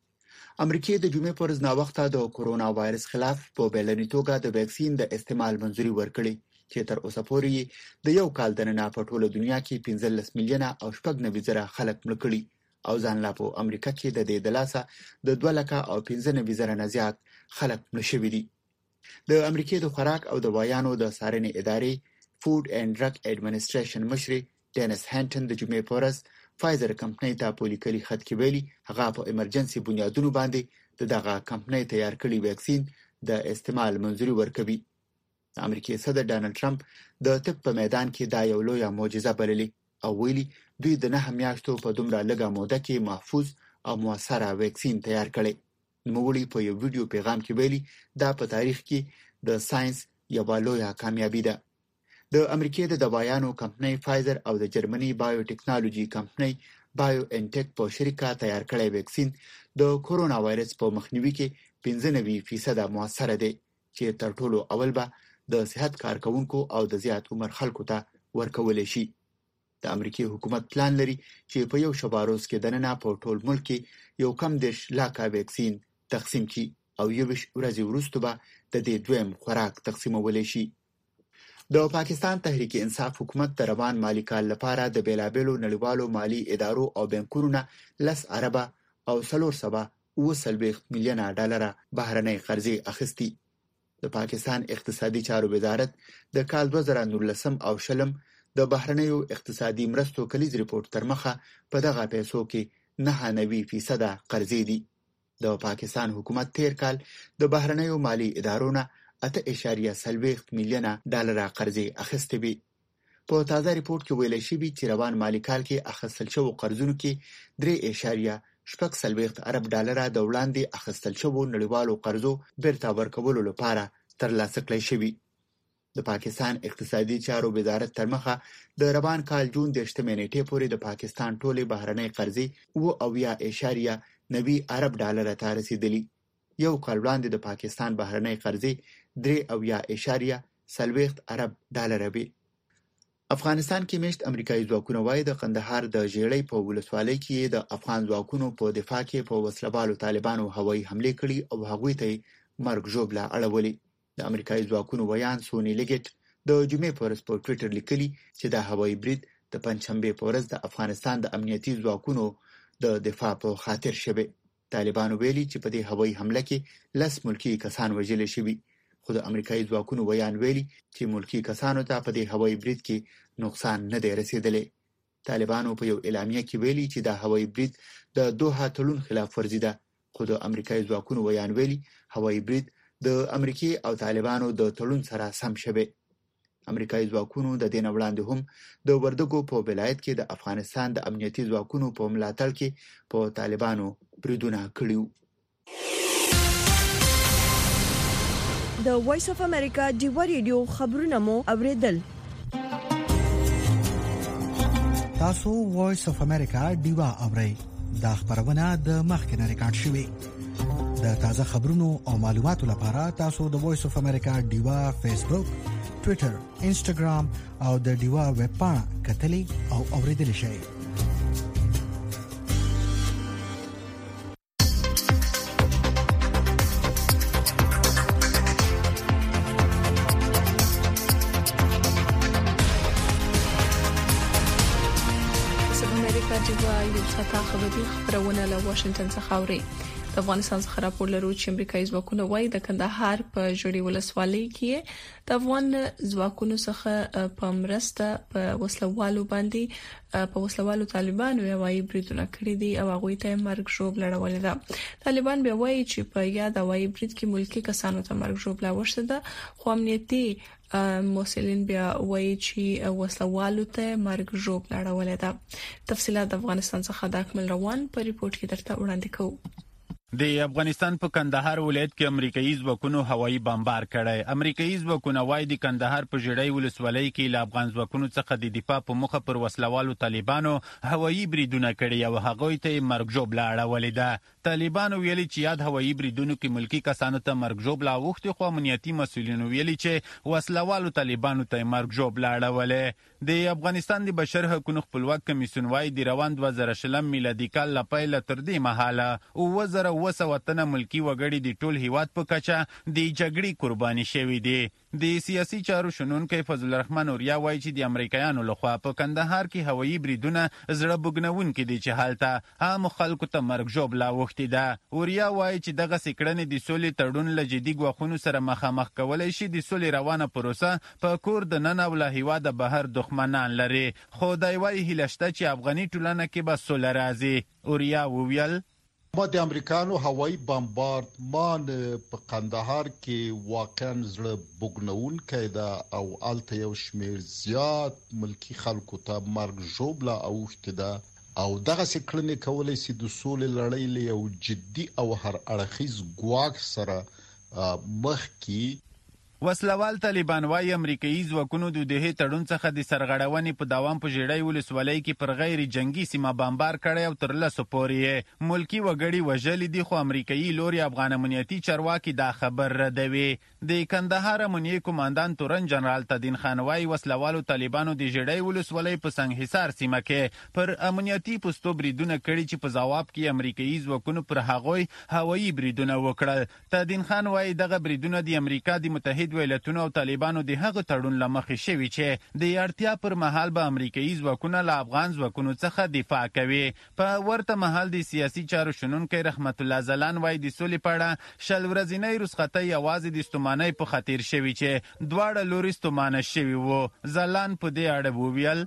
امریکا د جمعې پر ورځ ناوخته د کورونا وایرس خلاف په بیړني توګه د ویکسین د استعمال منځوري ورکړي چې تر اوسه پورې د یو کال دننه په ټوله دنیا کې پنځلس میلیونه او شپږ نوي زره خلک مړ کړي او ځان لا په امریکا کې د دې دلاسه د دوه لکه او پنځه نوي زره نه زیات خلک مړ شوي دي. د امریکا د خوراک او دوایانو د څارنې ادارې فود اینډ ډرګ اډمنسټریشن مشر ډینس هانټن د جمعې پر ورځ فایزر کمپنۍ ته په لیکلي خط کې ویلي هغه په ایمرجنسي بنیادونو باندې د دغه کمپنۍ تیار کړي ویکسین د استعمال منځوري ورکوي. د امریکای صدر ډانلډ ټرمپ د طب په میدان کې دا یو لویه معجزه بللې او ویلي دوی د نه میاشتو په دومره لږه موده کې محفوظ او موثره ویکسین تیار کړي. نوموړي په یو ویډیو پیغام کې ویلي دا په تاریخ کې د ساينس یوه لویه کامیابي ده. د امریکای د دوايانو کمپنۍ فایزر او د جرمني بایو ټیکنالوژي کمپنۍ بایو انټیک په شریکه تیار کړی ویکسین د کورونا وایرس په مخنیوي کې پنځه نوي فیصد موثره دی چې تر ټولو اول به د صحت کارکونکو او د زیات عمر خلکو ته ورکول شي. د امریکای حکومت پلان لري چې په یو شباروز کې دننه په ټول ملک کې یو کم دېرش لاکه ویکسین تقسیم کړي او یوش ورځې وروسته به د دې دویم خوراک تقسیمول شي. د پاکستان تحریک انصاف حکومت د روان مالی کال لپاره د بیلابېلو نړیوالو مالی ادارو او بانکونو نه لس اربه او څلور سوه اوه څلوېښت میلیونه ډالر بهرنۍ قرضې اخیستي. د پاکستان اقتصادي چارو وزارت د کال دوه زره نولسم او شلم د بهرنیو اقتصادي مرستو کلیز ریپورت تر مخه په دغه پیسو کې نه نوي فیصد قرضې دي. د پاکستان حکومت تیر کال د بهرنیو مالی ادارو نه اته اعشاریه څلوېښت میلیونه ډالر قرضې اخیستې وي. په تازه ریپورت کې ویل شوي چې روان مالی کال کې اخیستل شوو قرضونو کې درې اعشاریه شپږ څلوېښت ارب ډالر د وړاندې اخیستل شوو نړیوالو قرضو بیرته ورکولو لپاره ترلاسه کړای شوي. د پاکستان اقتصادي چارو وزارت تر مخه د روان کال جون دېرشمې نیټې پورې د پاکستان ټولې بهرنۍ قرضې اوه اویا اعشاریه نوي ارب ډالر ته رسیدلي. یو کال وړاندې د پاکستان بهرنۍ قرضې درې اویا اعشاریه څلوېښت ارب ډالر وي. افغانستان کې میشت امریکایي ځواکونه وايي د قندهار د ژیړۍ په ولسوالۍ کې د افغان ځواکونو په دفاع کې په وسلوالو طالبانو هوایي حمله کړې او هغوی ته مرګ ژوبله اړولې. د امریکایي ځواکونو ویان سونی لیګټ د جمعې په ورځ په ټوئیټر لیکلي چې دا هوایي برید د پنځشنبې په ورځ د افغانستان د امنیتي ځواکونو د دفاع په خاطر شوه. طالبانو ویلي چې په دې هوایي حمله کې لس ملکی کسان وژل شوي، خو د امریکایي ځواکونو ویان ویلي چې ملکی کسانو ته په دې هوایي برید کې نقصان نه دی رسیدلی. طالبانو په یو اعلامیه کې ویلي چې دا هوایي برید د دوحه تړون خلاف ورزي ده، خو د امریکایي ځواکونو ویان ویلي هوایي برید د امریکای او طالبانو د تړون سره سم شوه. امریکایي ځواکونو د دې نه وړاندې هم د وردګو په ولایت کې د افغانستان د امنیتي ځواکونو په ملاتړ کې په طالبانو بریدونه کړیو. د وایس اف امریکا ډیوا ریډیو خبرونه مو اوریدل. تاسو وایس اف امریکا ډیوا اورئ. دا خبرونه د مخکنه ریکارډ شوې. د تازه خبرونو او معلوماتو لپاره تاسو د وایس اف امریکا ډیوا فیسبوک، ټوئیټر، انسټاګرام او د ډیوا ویب پاڼه کتلې او اوریدل شئ. خبري خبرونه له واشنگټن څخه اوري. د افغانستان څخه راپور لرو چې امریکایي ځواکونه وايي د کندهار په جوړي ولسوالۍ کې د افغان ځواکونو څخه په مرسته په وسلوالو باندې په وسلوالو طالبانو وايي بریدونه کړی دي او هغه ته مرګ ژوب لړولې ده. طالبان به وايي چې په یاد وايي برید کې ملکی کسانو ته مرګ ژوب لا وشته ده، خو امنیتي مسؤلین بیا وایي چې وسلوالو ته مرګ ژوب لړولې ده. تفصیلات د افغانستان څخه د اکمل روان په ریپورت کې درته وړاندې کوو. د افغانستان په کندهار ولایت کې امریکایي ځواکونو هوایي بمبار کړی. امریکایي ځواکونه وايي د کندهار په جړۍ ولسوالۍ کې له افغان ځواکونو څخه د دفاع په مخه پر وسلوالو طالبانو هوایي بریدونه کړي او هغوی ته مرګ ژوب لاړولې ده. طالبانو ویلي چې یاد هوایي بریدونو کې ملکی کسانو ته مرګ ژوب لا وخت خو امنیتي مسؤلینو ویلي چې وسلوالو طالبانو ته مرګ ژوب لاړولې. د افغانستان د بشر حقوقو خپلواک کمیسیون وايي د روان دوه زره شلم میلادي کال لپاره تر دې مهاله او زره وسه وطن ملکی وګړي د ټول هیواد په کچه د جګړې قرباني شوي دي. د سیاسي چارو شنونکي فضل الرحمن اوریا وايي چې د امریکایانو لخوا په کندهار کې هوایي بریدونه زړه بوګنونکي دي چې حالته عام خلکو ته مرګ ژوب لا وختي ده. اوریا وايي چې دغه سکړنې د سولې تړون له جدي غوښتنو سره مخامخ کولای شي د سولې روانه پروسه په کور د نن او له هیواد بهر دښمنان لري، خو دای وايي هلشته چې افغاني ټولنه کې به سوله راځي. اوریا وویل ما د امریکانو هوایي بمباردمان په کندهار کې واقعا زړه بوګنونکی ده او الته یو شمیر زیات ملکی خلکو ته مرګ ژوب لا اوښته ده او دغه سکړنې کولای شي د سولې لړۍ له یو جدي او هر اړخیز ګواښ سره مخ کې. وسلوال طالبان وايي امریکایي ځواکونو د دهه تړون څخه د سرغړونې په دوام په جړۍ ولسوالۍ کې پر غیر جنگي سیمه بمبار کړي او تر لاسو پورې ملکی وګړي وژل دي، خو امریکایي لوري افغان امنیتي چارواکي دا خبر ردوي. د کندهار امنیتي کمانډان تورن جنرال تدین خان وايي وسلوالو طالبانو د جړۍ ولسوالۍ په څنګ حصار سیمه کې پر امنیتي پوسټو بریدونه کړي چې په جواب کې امریکایي ځواکونو پر هغوی هوایي بریدونه وکړل. تدین خان وايي دغه بریدونه د امریکا د متحد ولایتونو او طالبانو د هغه تړون لمخې شوي چې د اړتیا پر مهال به امریکایي ځواکونه له افغان ځواکونو څخه دفاع کوي. په ورته مهال د سیاسي چارو شنونکی رحمت الله زلان وايي د سولې په اړه شل ورځنۍ رخصتۍ یوازې د ستومانۍ په خاطر شوي چې دواړه لوري ستومانه شوي وو. زلان په دې اړه وویل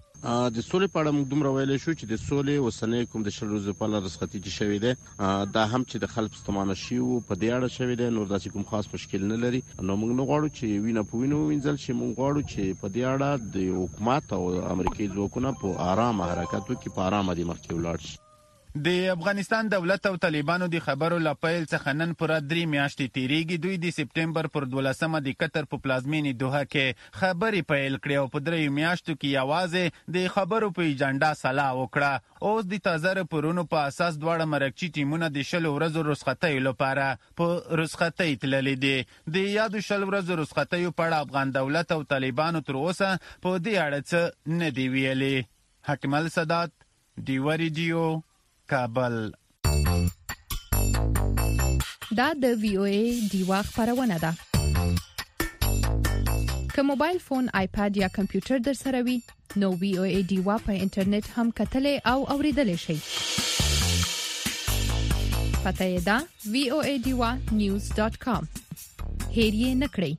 د سولې په اړه موږ دومره ویلی شو چې د سولې اوسنۍ کوم د شل ورځو په اړه رخصتي چې شوې ده دا هم چې د خلک ستومانه شي وو په دې اړه شوې ده، نور داسې کوم خاص مشکل نه لري. نو موږ نه غواړو چې وینه په وینه ووینځل شي، موږ غواړو چې په دې اړه د حکومت او امریکایي ځواکونه په ارامه حرکت وکړي، په ارامه دې مخکې ولاړ شي. د افغانستان دولت او طالبانو د خبرو لپیل څخه نن پر درې میاشتې تیریږي. دوی د سپټمبر پر دولسمه د قطر په پلازمینې دوحه کې خبرې پیل کړې او په درې میاشتو کې یوازې د خبرو په ایجنډا سلا وکړه. اوس د تازه راپورونو په اساس دواړه مرکچي ټیمونه د شل ورځو رخصتۍ لپاره په رخصتۍ تللي دي. د یادو شل ورځو رخصتۍ په اړه افغان دولت او طالبانو تر اوسه په دې اړه څه نه دی ویلي. حکمل سادات، ډیوا ریډیو، کابل. دا د وی او ای ډیوا خبرونه ده. که که موبایل فون، آیپاد یا کمپیوټر در سره وي نو وی او ای ډیوا په انټرنیټ هم کتلې او اوریدلې شئ. پته یې ده وی او ای ډیوا نیوز ډاټ کام. هیر یې نکړئ.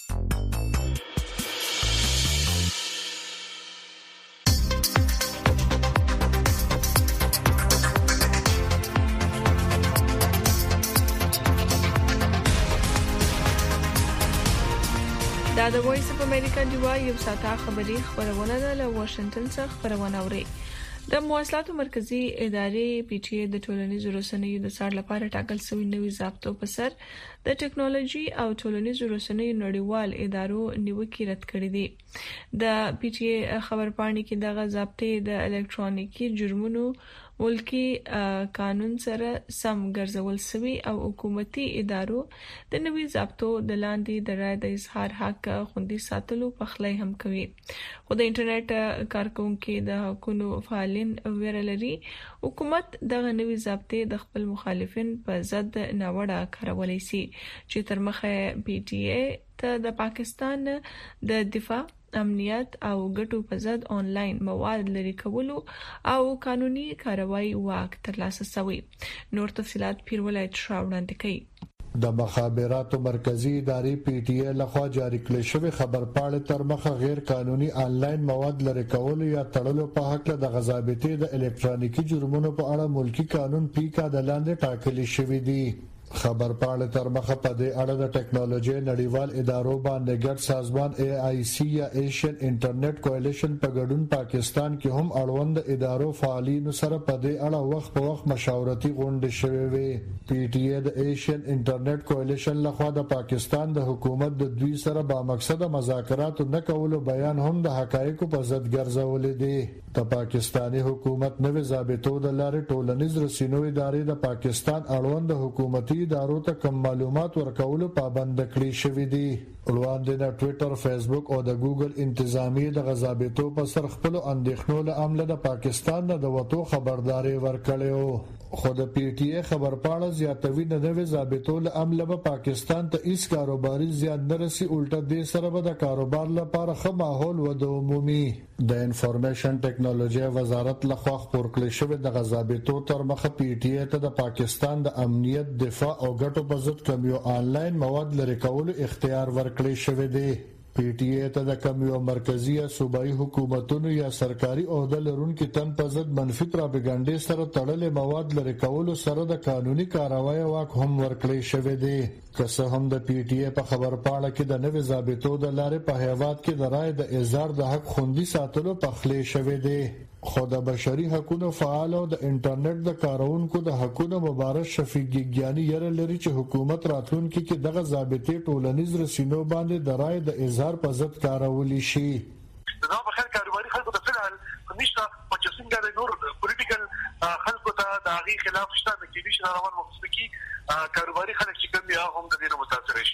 دا د وایس اف امریکا ډیوا یو ساته خبري خبرونه ده له واشنگټن څخه خبرونه اوري. د مواصلاتو مرکزی ادارې پی ټی ای د ټولنیزو رسنیو د څار لپاره ټاکل شوی نوي ضابطو په سر د ټکنالوژي او ټولنیزو رسنیو نړیوال ادارو نیوکې رد کړې دي. د پی ټی ای خبرپاڼې کې دغه ضابطې د الکترونیکي جرمونو ملکی قانون سره سم ګرځول شوی او حکومتي ادارو د نوي ضابطو د لاندې د رائے د اظهار حق خوندي ساتلو په خلای هم کوي. خو د انټرنیټ کارکونکو د حقوقو فعالین ویرلري حکومت دغه نوي ضابطې د خپل مخالفین په ضد ناوړه کارولای شي چې تر مخه پی ټی ای ته د پاکستان د دفاع امنیت او ګټو په ضد آنلاین مواد لري کولو او قانوني کاروایی واک ترلاسه شوی. نور تفصيلات پیر ولایت شاوړاندې کوي. د مخابراتو مرکزی ادارې پی ټی ای لخوا جاری کړل شوی خبرپاڼې تر مخه غیر قانوني آنلاین مواد لري کولو یا تړلو په حق له د غضابطې د الکترونیکي جرمونو په اړه ملکی قانون پیکا د لاندې ټاکلي شوی دی. خبرپاڼې تر مخه په دې اړه د ټکنالوژي نړیوال ادارو باندې ګډ سازمان ای آی سی یا ایشین انټرنیټ کولیشن په ګډون پاکستان کې هم اړوند ادارو فعالینو سره په دې اړه وخت په وخت مشاورتي غونډې شوې وې. پی ټی ای د ایشین انټرنیټ کولیشن لخوا د پاکستان د حکومت د دوی سره با مقصد مذاکرات نه کولو بیان هم د حقایقو په ضد ګرځولې دي. د پاکستاني حکومت نوې ضابطو د لارې ټولنیز رسنیو ادارې د پاکستان اړوند حکومتي ادارو ته کم معلومات ورکولو پابند کړی شوی دی. وړاندې د ټوئیټر، فیسبوک او د ګوګل انتظامی د غضابطو په سر خپل اندېښنو له عمله د پاکستان نه د وټو خبرداري ورکړې و. خو د پی ټی ای خبرپاڼه زیاتوي نه د ضابطو له عمله به پاکستان ته هیڅ کاروباري زیان نه رسي، الټه دې سره به د کاروبار لپاره ښه ماحول و د عمومي د انفارمیشن ټیکنالوژي وزارت لخوا خپور کړی شوی د غضابطو تر مخه پی ټی ای ته د پاکستان د امنیت، دفاع او ګټو په ضد کوم یو آنلاین مواد لري کولو اختیار ورکړی شوی دی. پی ټی ای ته د کوم یو مرکزی یا صوبایي حکومتونو یا سرکاري عہده لرونکو تن په ضد منفي پروپاګاندا سره تړلې مواد لري کولو سره د قانوني کاروایی واک هم ورکړی شوی دی. که څه هم د پی ټی ای په خبرپاڼه کې د نوې ضابطو د لارې په هیواد کې د رائے د اظهار د حق خوندي ساتلو په خلی شوی دی. خو د بشري حقوقو فعال او د انټرنیټ د کارونکو د حقوقو مبارز شفیق گیانی یره لري چې حکومت راتلونکي کې دغه ضابطې ټولنیز رسنیو باندې د رائے د اظهار په ضد کارولې شي. دا په خیر کاروباري خلکو ته فعال نشته په چې څنګه د نور پولیټیکل خلکو ته د هغې خلاف شته د کې نشي روان مخصوصي کاروباري خلک چې کوم یا هم د دې متاثر شي.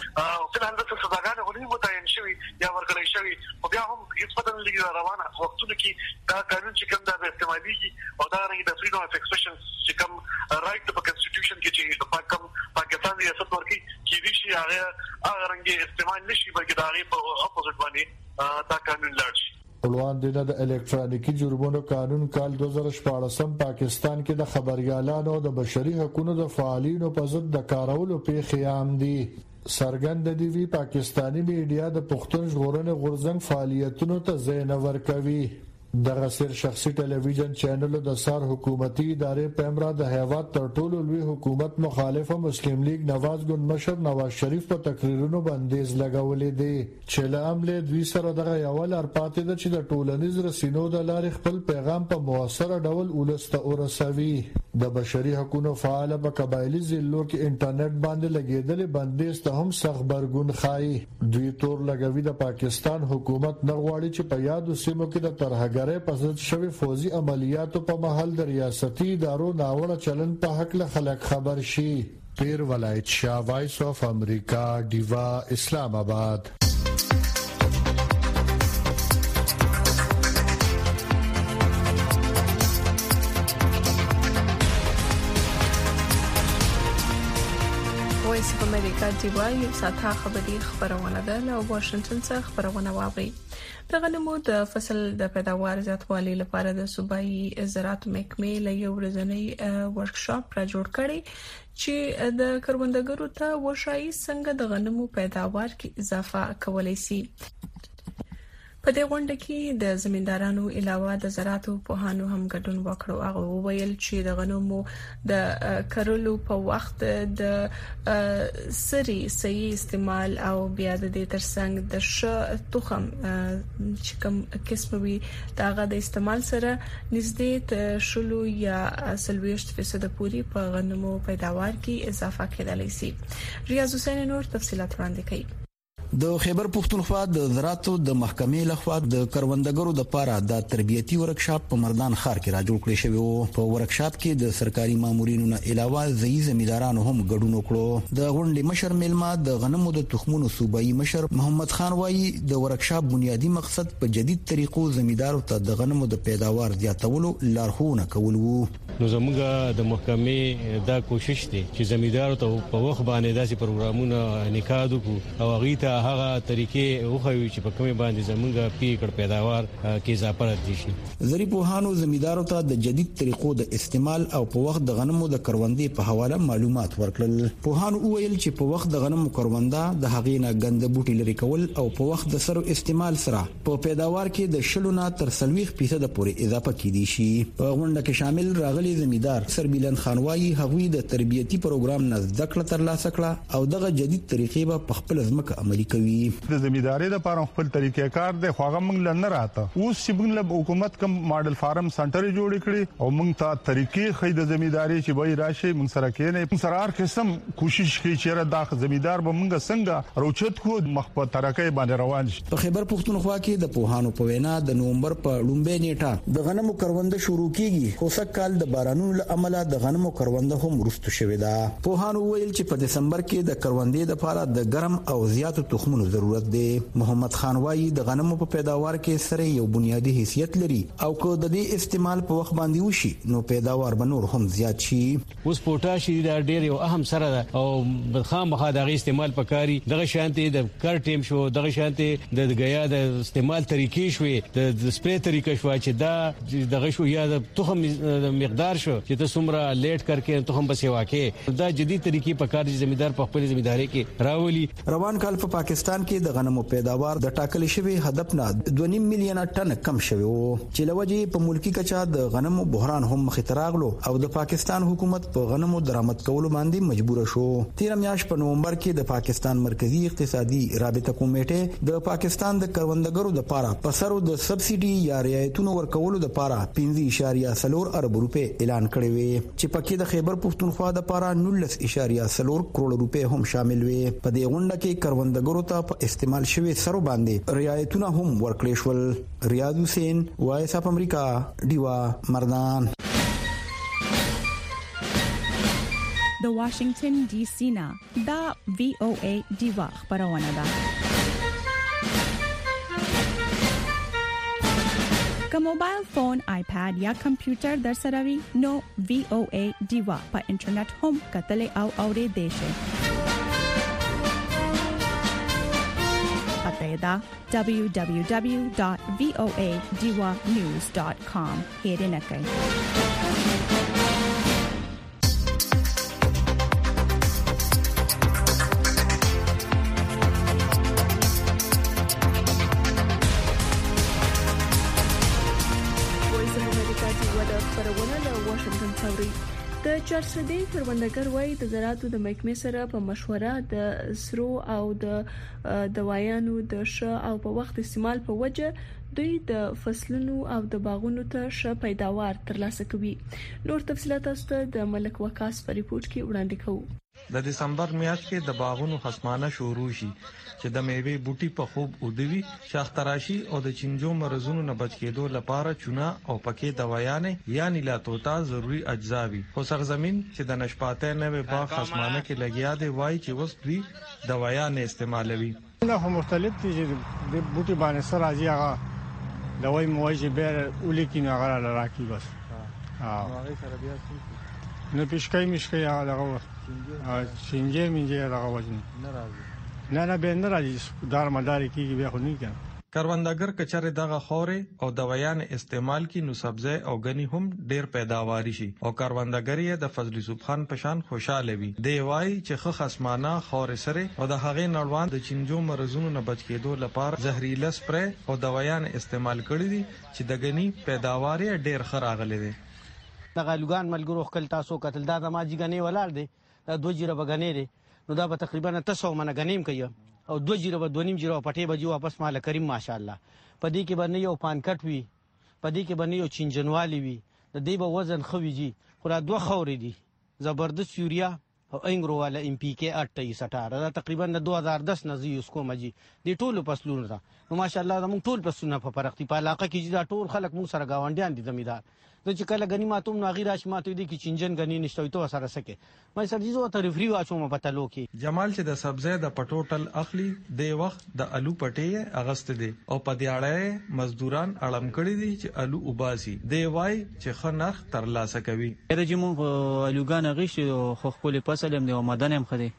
فعلا د سزاګانو غوړي متعین شوی یا ورکړی شوی او بیا هم هیڅ پدن لګي روانه وختونه کې دا قانون چې کوم د استعمالي او دا رنګ د فریډم اف ایکسپریشن چې کوم رائټ په کنسټیټیوشن کې چې د پاکم پاکستان ریاست ورکی کې دي شي هغه هغه رنګ استعمال نشي بلکې دا غي په اپوزټ باندې دا قانون لاړ شي. وړاندې د الکترونیکي جرمونو قانون کال دوه هزار شپاړس پاکستان کې د خبريالانو او د بشري حقوقو د فعالینو په ضد د کارولو پیښې عام دي. سرګند دی وی پاکستانی میډیا د پښتون ژغورنې غورځنګ فعالیتونو ته ځای نه ورکوي. دغه سر شخصي ټلویزیون چینل د سار حکومتي ادارې پمرا د هیواد تر ټولو لوی حکومت مخالفه مسلم لیگ نواز ګوند مشر نواز شریف په تقریرونو بندیز لګولې دي چې له عمله دوی سره دغه یو لار پاتې ده چې د ټولنیز رسنیو د لارې خپل پیغام په موثر ډول ولسته ورسوي. د بشري حقوقو فعال په قبایلی ضلعو کې انټرنیټ باندې لګیدل بندیز ته هم سخت برګون خای. دوی تور لګوي د پاکستان حکومت نه غواړي چې په یادو سیمو کې د ترهګرۍ په ضد شوی فوزي عملیاتو په محل د ریاستي ادارو ناوړه چلن په حق له خلک خبر شي. پیر ولایت شاه، وایس اف امریکا، دیوا، اسلام آباد. وایس اف امریکا دیوا یو ساته خبري خبرونه ده له واشنگټن څخه خبرونه واوري. د غنمو د فصل د پیداوار زیاتوالي لپاره د صوبایي زراعت محکمې له یو ورځنی ورکشاپ را جوړ کړي چې د کروندګرو ته وشایي څنګه د غنمو پیداوار کې اضافه کولای شي. په دې غونډه کې د زمیندارانو علاوه د زراعتو پوهانو هم ګډون وکړو. هغه وویل چې د غنمو د کرلو په وخت د سري صحیح استعمال او بیا د دې ترڅنګ د ش تخم چې کوم قسم وي داغه د استعمال سره نږدې شلو یا سلويشت فیصد پوري په غنمو پیداوار کې اضافه کېدلی شي. ریاض حسین نور تفصيلات وړاندې کوي. د خیبر پښتونخوا د زراعتو د محکمې لخوا د کروندګرو د پاره د تربیتی ورکشاپ په مردان ښار کې را جوړ کړی شوی وو. په ورکشاپ کې د سرکاري مامورینو نه علاوه ځایي زمیندارانو هم ګډون وکړو. د غونډې مشر میلمه د غنمو د تخمونو صوبایي مشر محمد خان وایي د ورکشاپ بنیادی مقصد په جدید طریقو زمیندارو ته د غنمو د پیداوار زیاتولو لارښوونه کول وو. نو زموږ د محکمې دا کوشش دی چې زمیندارو ته په وخت باندې داسې پروګرامونه نکاح وکړو او هغه ته هغه طریقې وخوي چې په کومه باندې زمونږ پیکړ پیداوار کې اضافه راځي شي. زری پوهانو زمیندارو ته د جدید طریقو د استعمال او په وخت د غنمو د کروندې په حواله معلومات ورکړل. پوهانو وویل چې په وخت د غنمو کرونده د هغې نه ګنده بوټي لري کول او په وخت د سرو استعمال سره په پیداوار کې د شلو نه تر سلويخ فیصد پورې اضافه کیدی شي. په غونډه کې شامل راغلي زمیندار سربیلن خانوایی هغوی د تربیتی پروګرام نه زده کړه ترلاسه کړه او دغه جدید طریقې په خپل ځمکه عملي کوي. د زمینداري د لپاره خپل طریقې کار د خواغه موږ لنه راته اوس چې موږ حکومت کوم ماډل فارم سنټر جوړ کړي او موږ ته طریقې خې د زمینداري چې وای راشي موږ سره کېنه موږ سره هر قسم کوشش کوي چې را د زمیندار به موږ څنګه روچت کو مخ په ترقې باندې روان شي. په خیبر پښتونخوا کې د پوهانو په وینا د نومبر په لومبه نیټه د غنمو کرونده شروع کیږي خو سکهال د بارانونو له امله د غنمو کرونده هم ورستو شوې ده. پوهانو ویل چې په دسمبر کې د کروندې لپاره د ګرم او زیاتو تخمونو ضرورت دی. محمد خان وایي د غنمو په پیداوار کې سره یو بنیادی حیثیت لري او که د دې استعمال په وخت باندې وشي نو پیداوار به نور هم زیات شي. اوس پوټاشي دا ډېر یو اهم سره ده او خامخا د استعمال پکاري دغه شانتي د کار ټیم شو دغه شانتي د غیا د استعمال طریقې شوې د سپری طریقې شو چې دا دغه شو یا د تخم مقدار شو چې ته څومره لیټ کرکې تخم بس واکه دا جدي طریقې پکاري زمیندار په خپل زمینداري کې راولي. روان کال په پاکستان کې د غنمو پیداوار د ټاکل شوی هدف نه دوه نیم میلیون ټن کم شوی وو چې لوجه په ملکی کچا د غنمو بحران هم مخې راغلو او د پاکستان حکومت په غنمو درآمد کولو باندې مجبور شو. تیر میاشت په نومبر کې د پاکستان مرکزی اقتصادي رابطه کمیټه د پاکستان د کروندګرو د پاره په سرو د سبسيډي یا رعایتونو ورکولو د پاره پنځه اشاریه څلور ارب روپے اعلان کړی وي چې پکې د خیبر پښتونخوا د پاره نولس اشاریه څلور کروڑ روپے هم شامل وي. په دې غونډه کې کروندګرو ته په استعمال شوی سرو باندې رعایتونه هم ورکړل شول. ریاض حسین وایس اف امریکا دیوا مردان. د واشنگټن ډي سي نا دا وی او ای دیوا خبرونه ده. که موبایل فون، آیپاد یا کمپیوټر در سره وي نو وی او ای دیوا په انټرنیټ هم کتل او اوریدل شي. پته دبليو دبليو دبليو ډاټ وی او ای دیوا نیوز ډاټ کام هیرنه کوي. د چارسدي کروندګر وای د زراعتو د محکمې سره په مشوره د سرو او د دوايانو د ش او په وخت استعمال په وجه دوی د فصلونو او د باغونو ته ش پیداوار ترلاسه کوي. نور تفصيلات تاسو د ملک وقاص په ریپورت کې وړاندې کوو. د دسمبر میاشت کې د باغونو خصمانه شروع شي چې د میوه بوټي په خوب اودوي شاخ تراشي او د چنجو مرزونو نه بچ کېدو لپاره چونه او پکې دوايانې یا نیلاتوتا ضروری اجزا وي. خو سرزمین چې د نشپاته نه باغ خصمانه کې لګیا دی وای چې اوس دوی دوايانې استعمالوي. نه مختلف دي چې د بوټي باندې سره راځي هغه دوايي موجه به ولیکي نه غره لراکي بس. ها هغه سره بیا نه پښکای مشکای هغه هغه چنجه منجه هغه وزن نه راځي نه نه به نه راځي دار مدار کیږي بیا خو نه کېږي. کروندګر کچره دغه خوري او دوایان استعمال کی نو سبزی او غنی هم ډیر پیداواری شي او کروندګر یې د فضل یوسف خان پشان خوشاله وي. دی وای چې خه خصمانه خور سره او د هغه نړوان د چنجو مرزونو نه بچ کېدو لپاره زهريله سپری او دوایان استعمال کړی دي چې د غنی پیداواری ډیر خراغلي دي. دغه لګان ملګرو خپل تاسو قتل دا د ماجی غنی ولار دي دوه جیره بغنی دي نو دا به تقریبا تاسو منه غنیم کوي او دو جیرو به دونیم جیرو پټې بجو واپس مال کریم ماشاءالله. پدې کې باندې یو پانکټ وی پدې کې باندې یو چنجنوالی وی د دې به وزن خوي جی خو را دوه خورې دي زبردست یوریا او انګرو والا ام پی کې اٹھائیس اٹھارہ دا تقریبا د دوه هزار دس نزي اس کو مجي دي ټول فصلونه را نو ماشاءالله موږ ټول فصلونه په فرق دي په علاقه کې دا ټول خلک موږ سره گاونډیان دي زمیدار د چې کله غنی ماتوم نو غیر اشماتو دي کې چنجن غنی نشته تو سره سکے مې سبزی زو ته ریفری واچو ما پته لو کې جمال چې د سبزی د پټوټل اخلي د وخت د الو پټې اغست دي او په دیاړه مزدوران اړم کړی دي چې الو وباسي دی وای چې خنخ تر لاسه کوي. د جمو الوګان غش خو خپل فصل هم دی او مدن هم خدي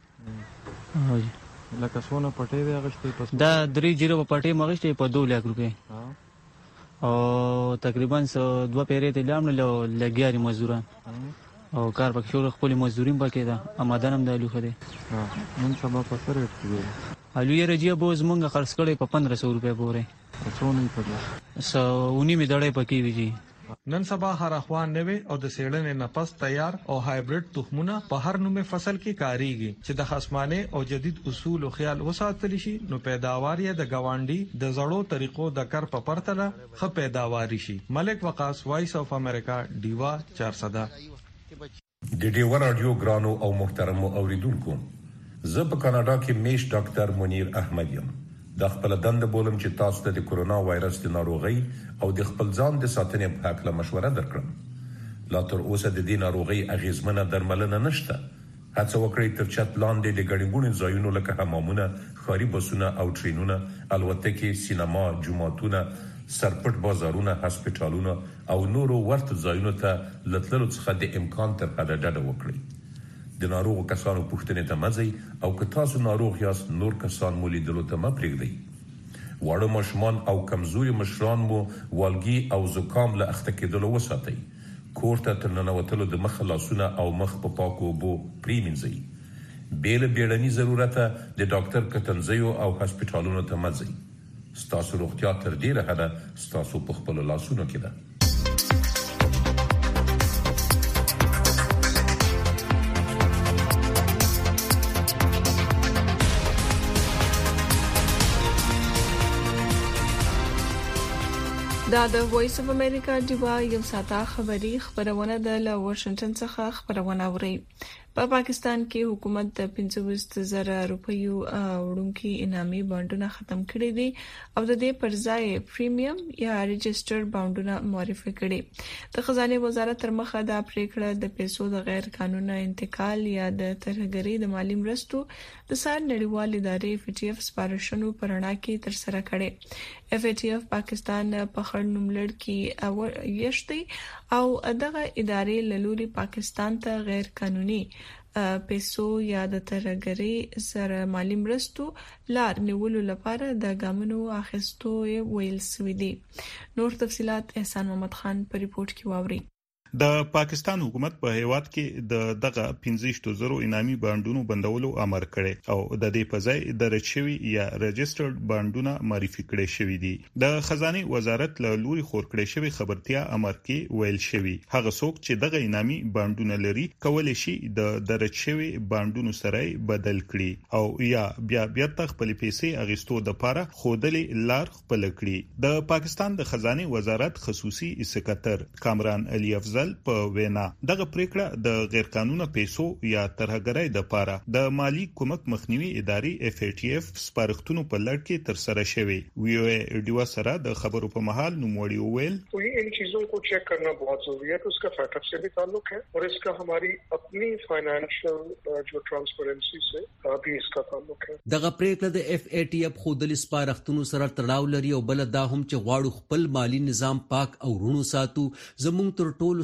لکه سونه پټې دی غشتي پس دا درې جیرو پټې مغشتي په دوه لک روپے او تقریبا سو دوه پیرې ته لامل لګیاري مزدوران او کار پکې شو خپل مزدورین پکې دا آمدن هم د الو خدي نن سبا په سره کېږي الو یې رجیا بوز مونږه خرڅ کړي په پندرہ سو روپے پورې څونه پکې سو اونې می دړې پکې ویجی. نن سبا هر اخوان نوي او د سیړنې نفس تیار او هایبرید تخمونه په هر نومه فصل کې کاریږي چې د خصمانه او جدید اصول او خیال وساتل شي نو پیداوار یې د گاونډي د زړو طریقو د کار په پرتله خه پیداواری شي. ملک وقاص وایس اف امریکا دیوا چار سو. د ډیوا رادیو ګرانو او محترم اوریدونکو زه په کاناډا کې میش ډاکټر منیر احمد یم. د خپل دند بولم چې تاسو ته د کورونا وایرس د ناروغي او د خپل ځان د ساتنې په اړه مشوره درکړم. لا تر اوسه د دې ناروغي اغیزمنه درملنه نشته. هڅه وکړئ تر چت لاندې د ګڼګونو ځایونو لکه حمامونه، ښاري بسونه او ټرینونه، الوتکې، سینما، جوماتونه، سرپټ بازارونه، هسپتالونه او نورو ورته ځایونو ته لتللو څخه د امکان تر حده ډډه وکړئ. د ناروغو کسانو پوښتنې ته مزئ او که تاسو ناروغ یاست نور کسان مو لیدلو ته مه پرېږدئ. واړه ماشومان او کمزوري مشران مو والګي او زکام له اخته کېدلو وساتئ. کور ته تر ننوتلو د مخ لاسونه او مخ په پاکو اوبو پرېمینځئ. بې له بیړني ضرورته د ډاکټر کتنځیو او هسپتالونو ته مه ځئ. ستاسو روغتیا تر ډېره حده ستاسو په خپلو لاسونو کې ده. دا د وایس اف امریکا دیوا یو ساته خبری خبرونه د له واشنگټن څخه خبرونه اوري. په پاکستان کې حکومت د پنځه زره روپیو وړونکي انعامي بانډونه ختم کړي دي او د دې پر ځای پریمیم یا ريجسترډ بانډونه معرفي کړي. د خزانه وزارت تر مخه دا پریکړه د پیسو د غیر قانوني انتقال یا د ترهګرۍ د مالی مرستو د سار نړیوال ادارې اف ټي اف سپارښتنو پرانا کې تر سره کړي. اف ټي اف پاکستان په خړ نوملړ کې یشتي او دغه ادارې لوري پاکستان ته غیر قانوني پیسو یا د ترهګرۍ سره مالی مرستو لار نیولو لپاره د ګامونو اخیستو ویل سوي دي. نور تفصيلات احسان محمد خان په ریپورت کې واوري. د پاکستان حکومت په هیواد کې د دغه پنځه زره انعامي بانډونو بندولو امر کړي او د دې په ځای د رچوي یا ريجسترډ بانډونه معرفي کړي شوی دي. د خزانه وزارت له لوري خور کړي شوی خبرتیا امر کې ویل شوی هغه څوک چې دغه انعامي بانډونه لري کولای شي د درچوي بانډونو سره بدل کړي او یا بیا بیا خپل پیسې اغستو د لپاره خودلې لار خپل کړي. د پاکستان د خزانه وزارت خصوصي سکرټر کامران علي افضل په وینا دغه پریکړه د غیر قانوني پیسو یا ترهګرۍ د لپاره د مالی کومک مخنیوي ادارې اف ټي اف سپارښتنو په لړ کې تر سره شوی. وی او ای ډیوا سره د خبرو په محل نوموړي ویل तो ये इन चीजों को चेक करना बहुत जरूरी है तो उसका फैक्टअप से भी ताल्लुक है और इसका हमारी अपनी फाइनेंशियल जो ट्रांसपेरेंसी से भी इसका ताल्लुक है. دغه پریکړه د اف ای ټي اف خودل سپارښتنو سره تړاو لري او بل دا هم چې غواړو خپل مالی نظام پاک او رونو ساتو. زموږ تر ټولو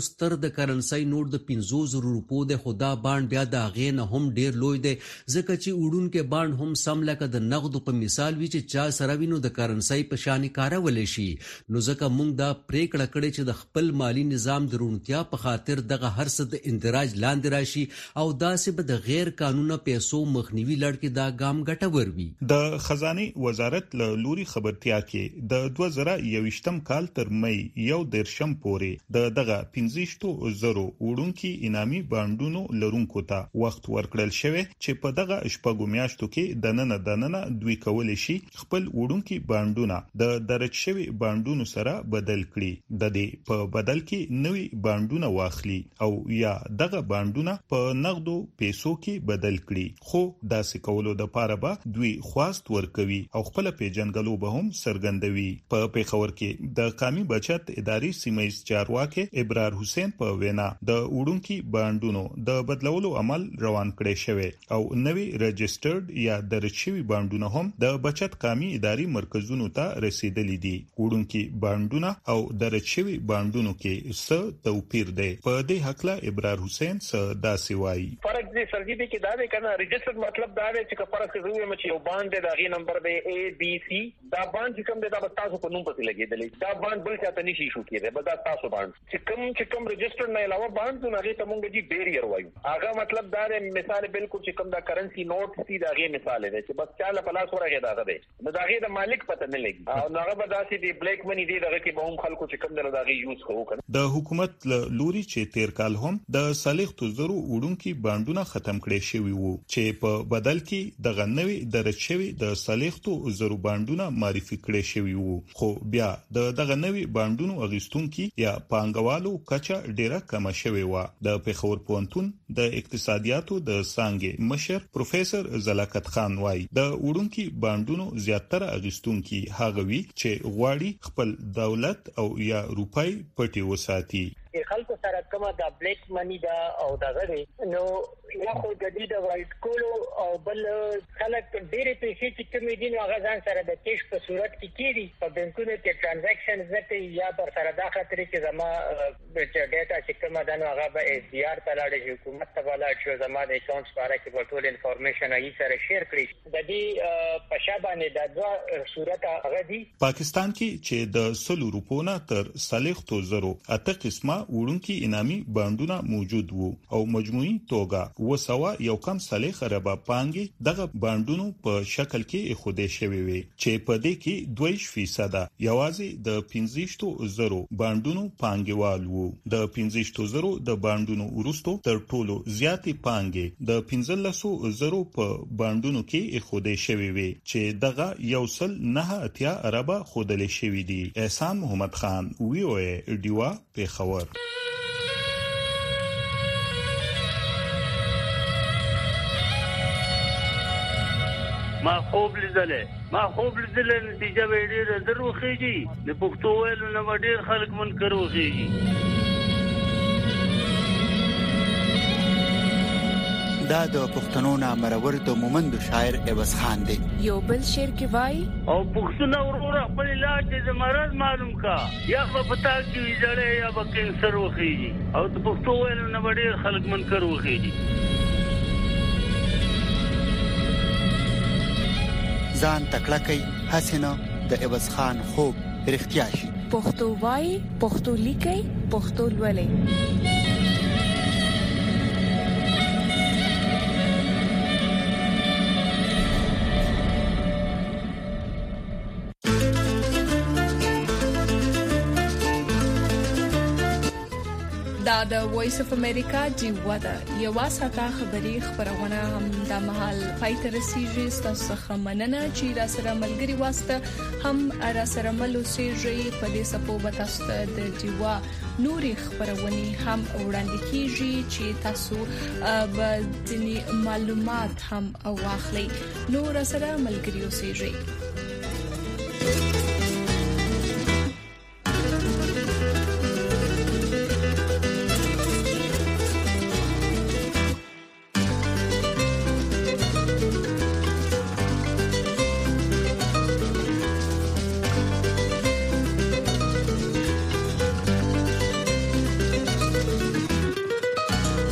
ستر د کرنسي نوټ د پنځوس زره روپو د خدا باند بیا د هغې نه هم ډیر لوی دی ځکه چې وړونکي باند هم سم لکه د نغدو په مثال وي چې چا سره وینو د کرنسي په شانې کارولای شي نو ځکه موږ دا پریکړه کړې چې د خپل مالی نظام د روڼتیا په خاطر دغه هر څه د اندراج لاندې راشي او داسې به د غیر قانوني پیسو مخنیوي لړ کې دا ګام ګټور وي. د خزانه وزارت له لوري خبرتیا کې د دوه زره یوویشتم کال تر مې یو درشم پورې د دغه پنځه زره وړونکي انعامي باندونو لرونکو ته وخت ورکړل شوی چې په دغه شپږو میاشتو کې د نن د نن دوی کولای شي خپل وړونکي باندونه د درج شوی باندونو سره بدل کړي د دې په بدل کې نوي باندونه واخلي او یا دغه باندونه په نغدو پیسو کې بدل کړي خو داسې کولو د پاره به دوی خواست ورکوي او خپل پیژنګلو به هم سرګندوي. په پیښور کې د قومي بچت اداري سیمایي چارواکي ابرار حسین په وینا د وړونکي باندونو د بدلولو عمل روان کړی شوی او نوي رجسترډ یا درج شوی باندونه هم د بچت قومي اداري مرکزونو ته رسیدلي دي. وړونکي باندونه او درج شوی باندونو کې څه توپیر دی په دې حق له ابرار حسین څه داسې وایي. فرق دې سرګي دې کې دا دی کنه رجسترډ مطلب دا دی چې فرق کې زوی مچ یو باند دی دا غي نمبر دی A B C دا باند چې کوم دی دا تاسو په نوم پسې لګیدلی دا باند بل څه ته نشي شو کېده بل دا تاسو باند چې کوم چې کوم رجسترډ نه علاوه باند نو هغه ته مونږ دي بیریئر وایو. هغه مطلب دا دی مثال بالکل چې کوم دا کرنسی نوټ سي دا غي مثال دی چې بس چاله پلاس ورغه دا ده نو دا غي د مالک پته نه لګي او هغه به داسې دی بلیک منی دی دغه کې به هم خلکو چې کوم دا غي یوز کوو کنه. د حکومت لوري چې تیر کال هم د صالحتو زرو وړونکي باندونه ختم کړي شوی وو چې په بدل کې د غنوي درج شوی د صالحتو زرو باندونه معرفي کړي شوی وو خو بیا د دغه نوي باندونو اغیستونکو یا پانګوالو کچا ډیره کم شوی و. د پیښور پوهنتون د اقتصادیاتو د څانګې مشر پروفیسور زلاکت خان وای د وړونکي باندونو زیاتره اغیستونکو هغه وی چې غواړي خپل دولت او یا روپۍ پټي وساتي. خلکو سره کومه د بلیک منی دا او دا غړي نو یا خو د دې د وایټ کولو او بل خلک ډېرې پیسې چې کومې دي نو هغه ځان سره د کیش په صورت کې کیږي په بانکونو کې ټرانزیکشنز نه کوي یا پر سره دا خاطر چې زما ډیټا چې کومه ده نو هغه به ایس ډي آر ته لاړ شي حکومت ته لاړ شي زما د اکاونټس لپاره کې په ټول انفارمیشن یې سره شیر کړي د دې په شابه د دوه صورت هغه دي. پاکستان کې چې د سلو روپونه تر صالحتو زرو اته قسمه وړونکي انعامي باندونه موجود وو او مجموعي توګه وسوا یو کم صالح ربا پانګي دغه باندونو په شکل کې خوده شوی وي چې په دې کې دوه فیصد یوازې د پنځه زرو باندونو پانګوال وو. د پنځه زرو د باندونو ورستو تر ټولو زیاتې پانګي د پنځه زرو په باندونو کې خوده شوی وي چې دغه یو سل نه اتیا ربا خودل شوی دي. احسان محمد خان وی او ای ډیوا پیښور. ما خوب لیدلې ما خوب لیدلې نتیجه به ډېر دروخیږي د پښتو ویلو نه ډېر خلک منکر وخیږي. دا د پښتنو نامرور د مومند شاعر عوض خان دی. یو بل شعر کې وای او پښتون ورور خپل علاج د مرض معلوم کا یا په پتا کې ویځړې یا په کینسر وخیږي او د پښتو ویلو نه ډېر خلک منکر وخیږي. ځان تکړه کوي حسینه د عوض خان خوب رښتیا شي. پښتو وای پښتو لیکي پښتو لولي. دا د وایس اف امریکا ډیوا ده یو واسطه خبري خبرونه هم د محل پایتر سیجی تاسو څخه مننه چې را سره ملګری واسطه هم را سره ملو سیجی په دې سپو بتاسته د ډیوا نوري خبرونه هم وړاندې کیږي چې تاسو به د معلومات هم واخلي نو را سره ملګری اوسئ.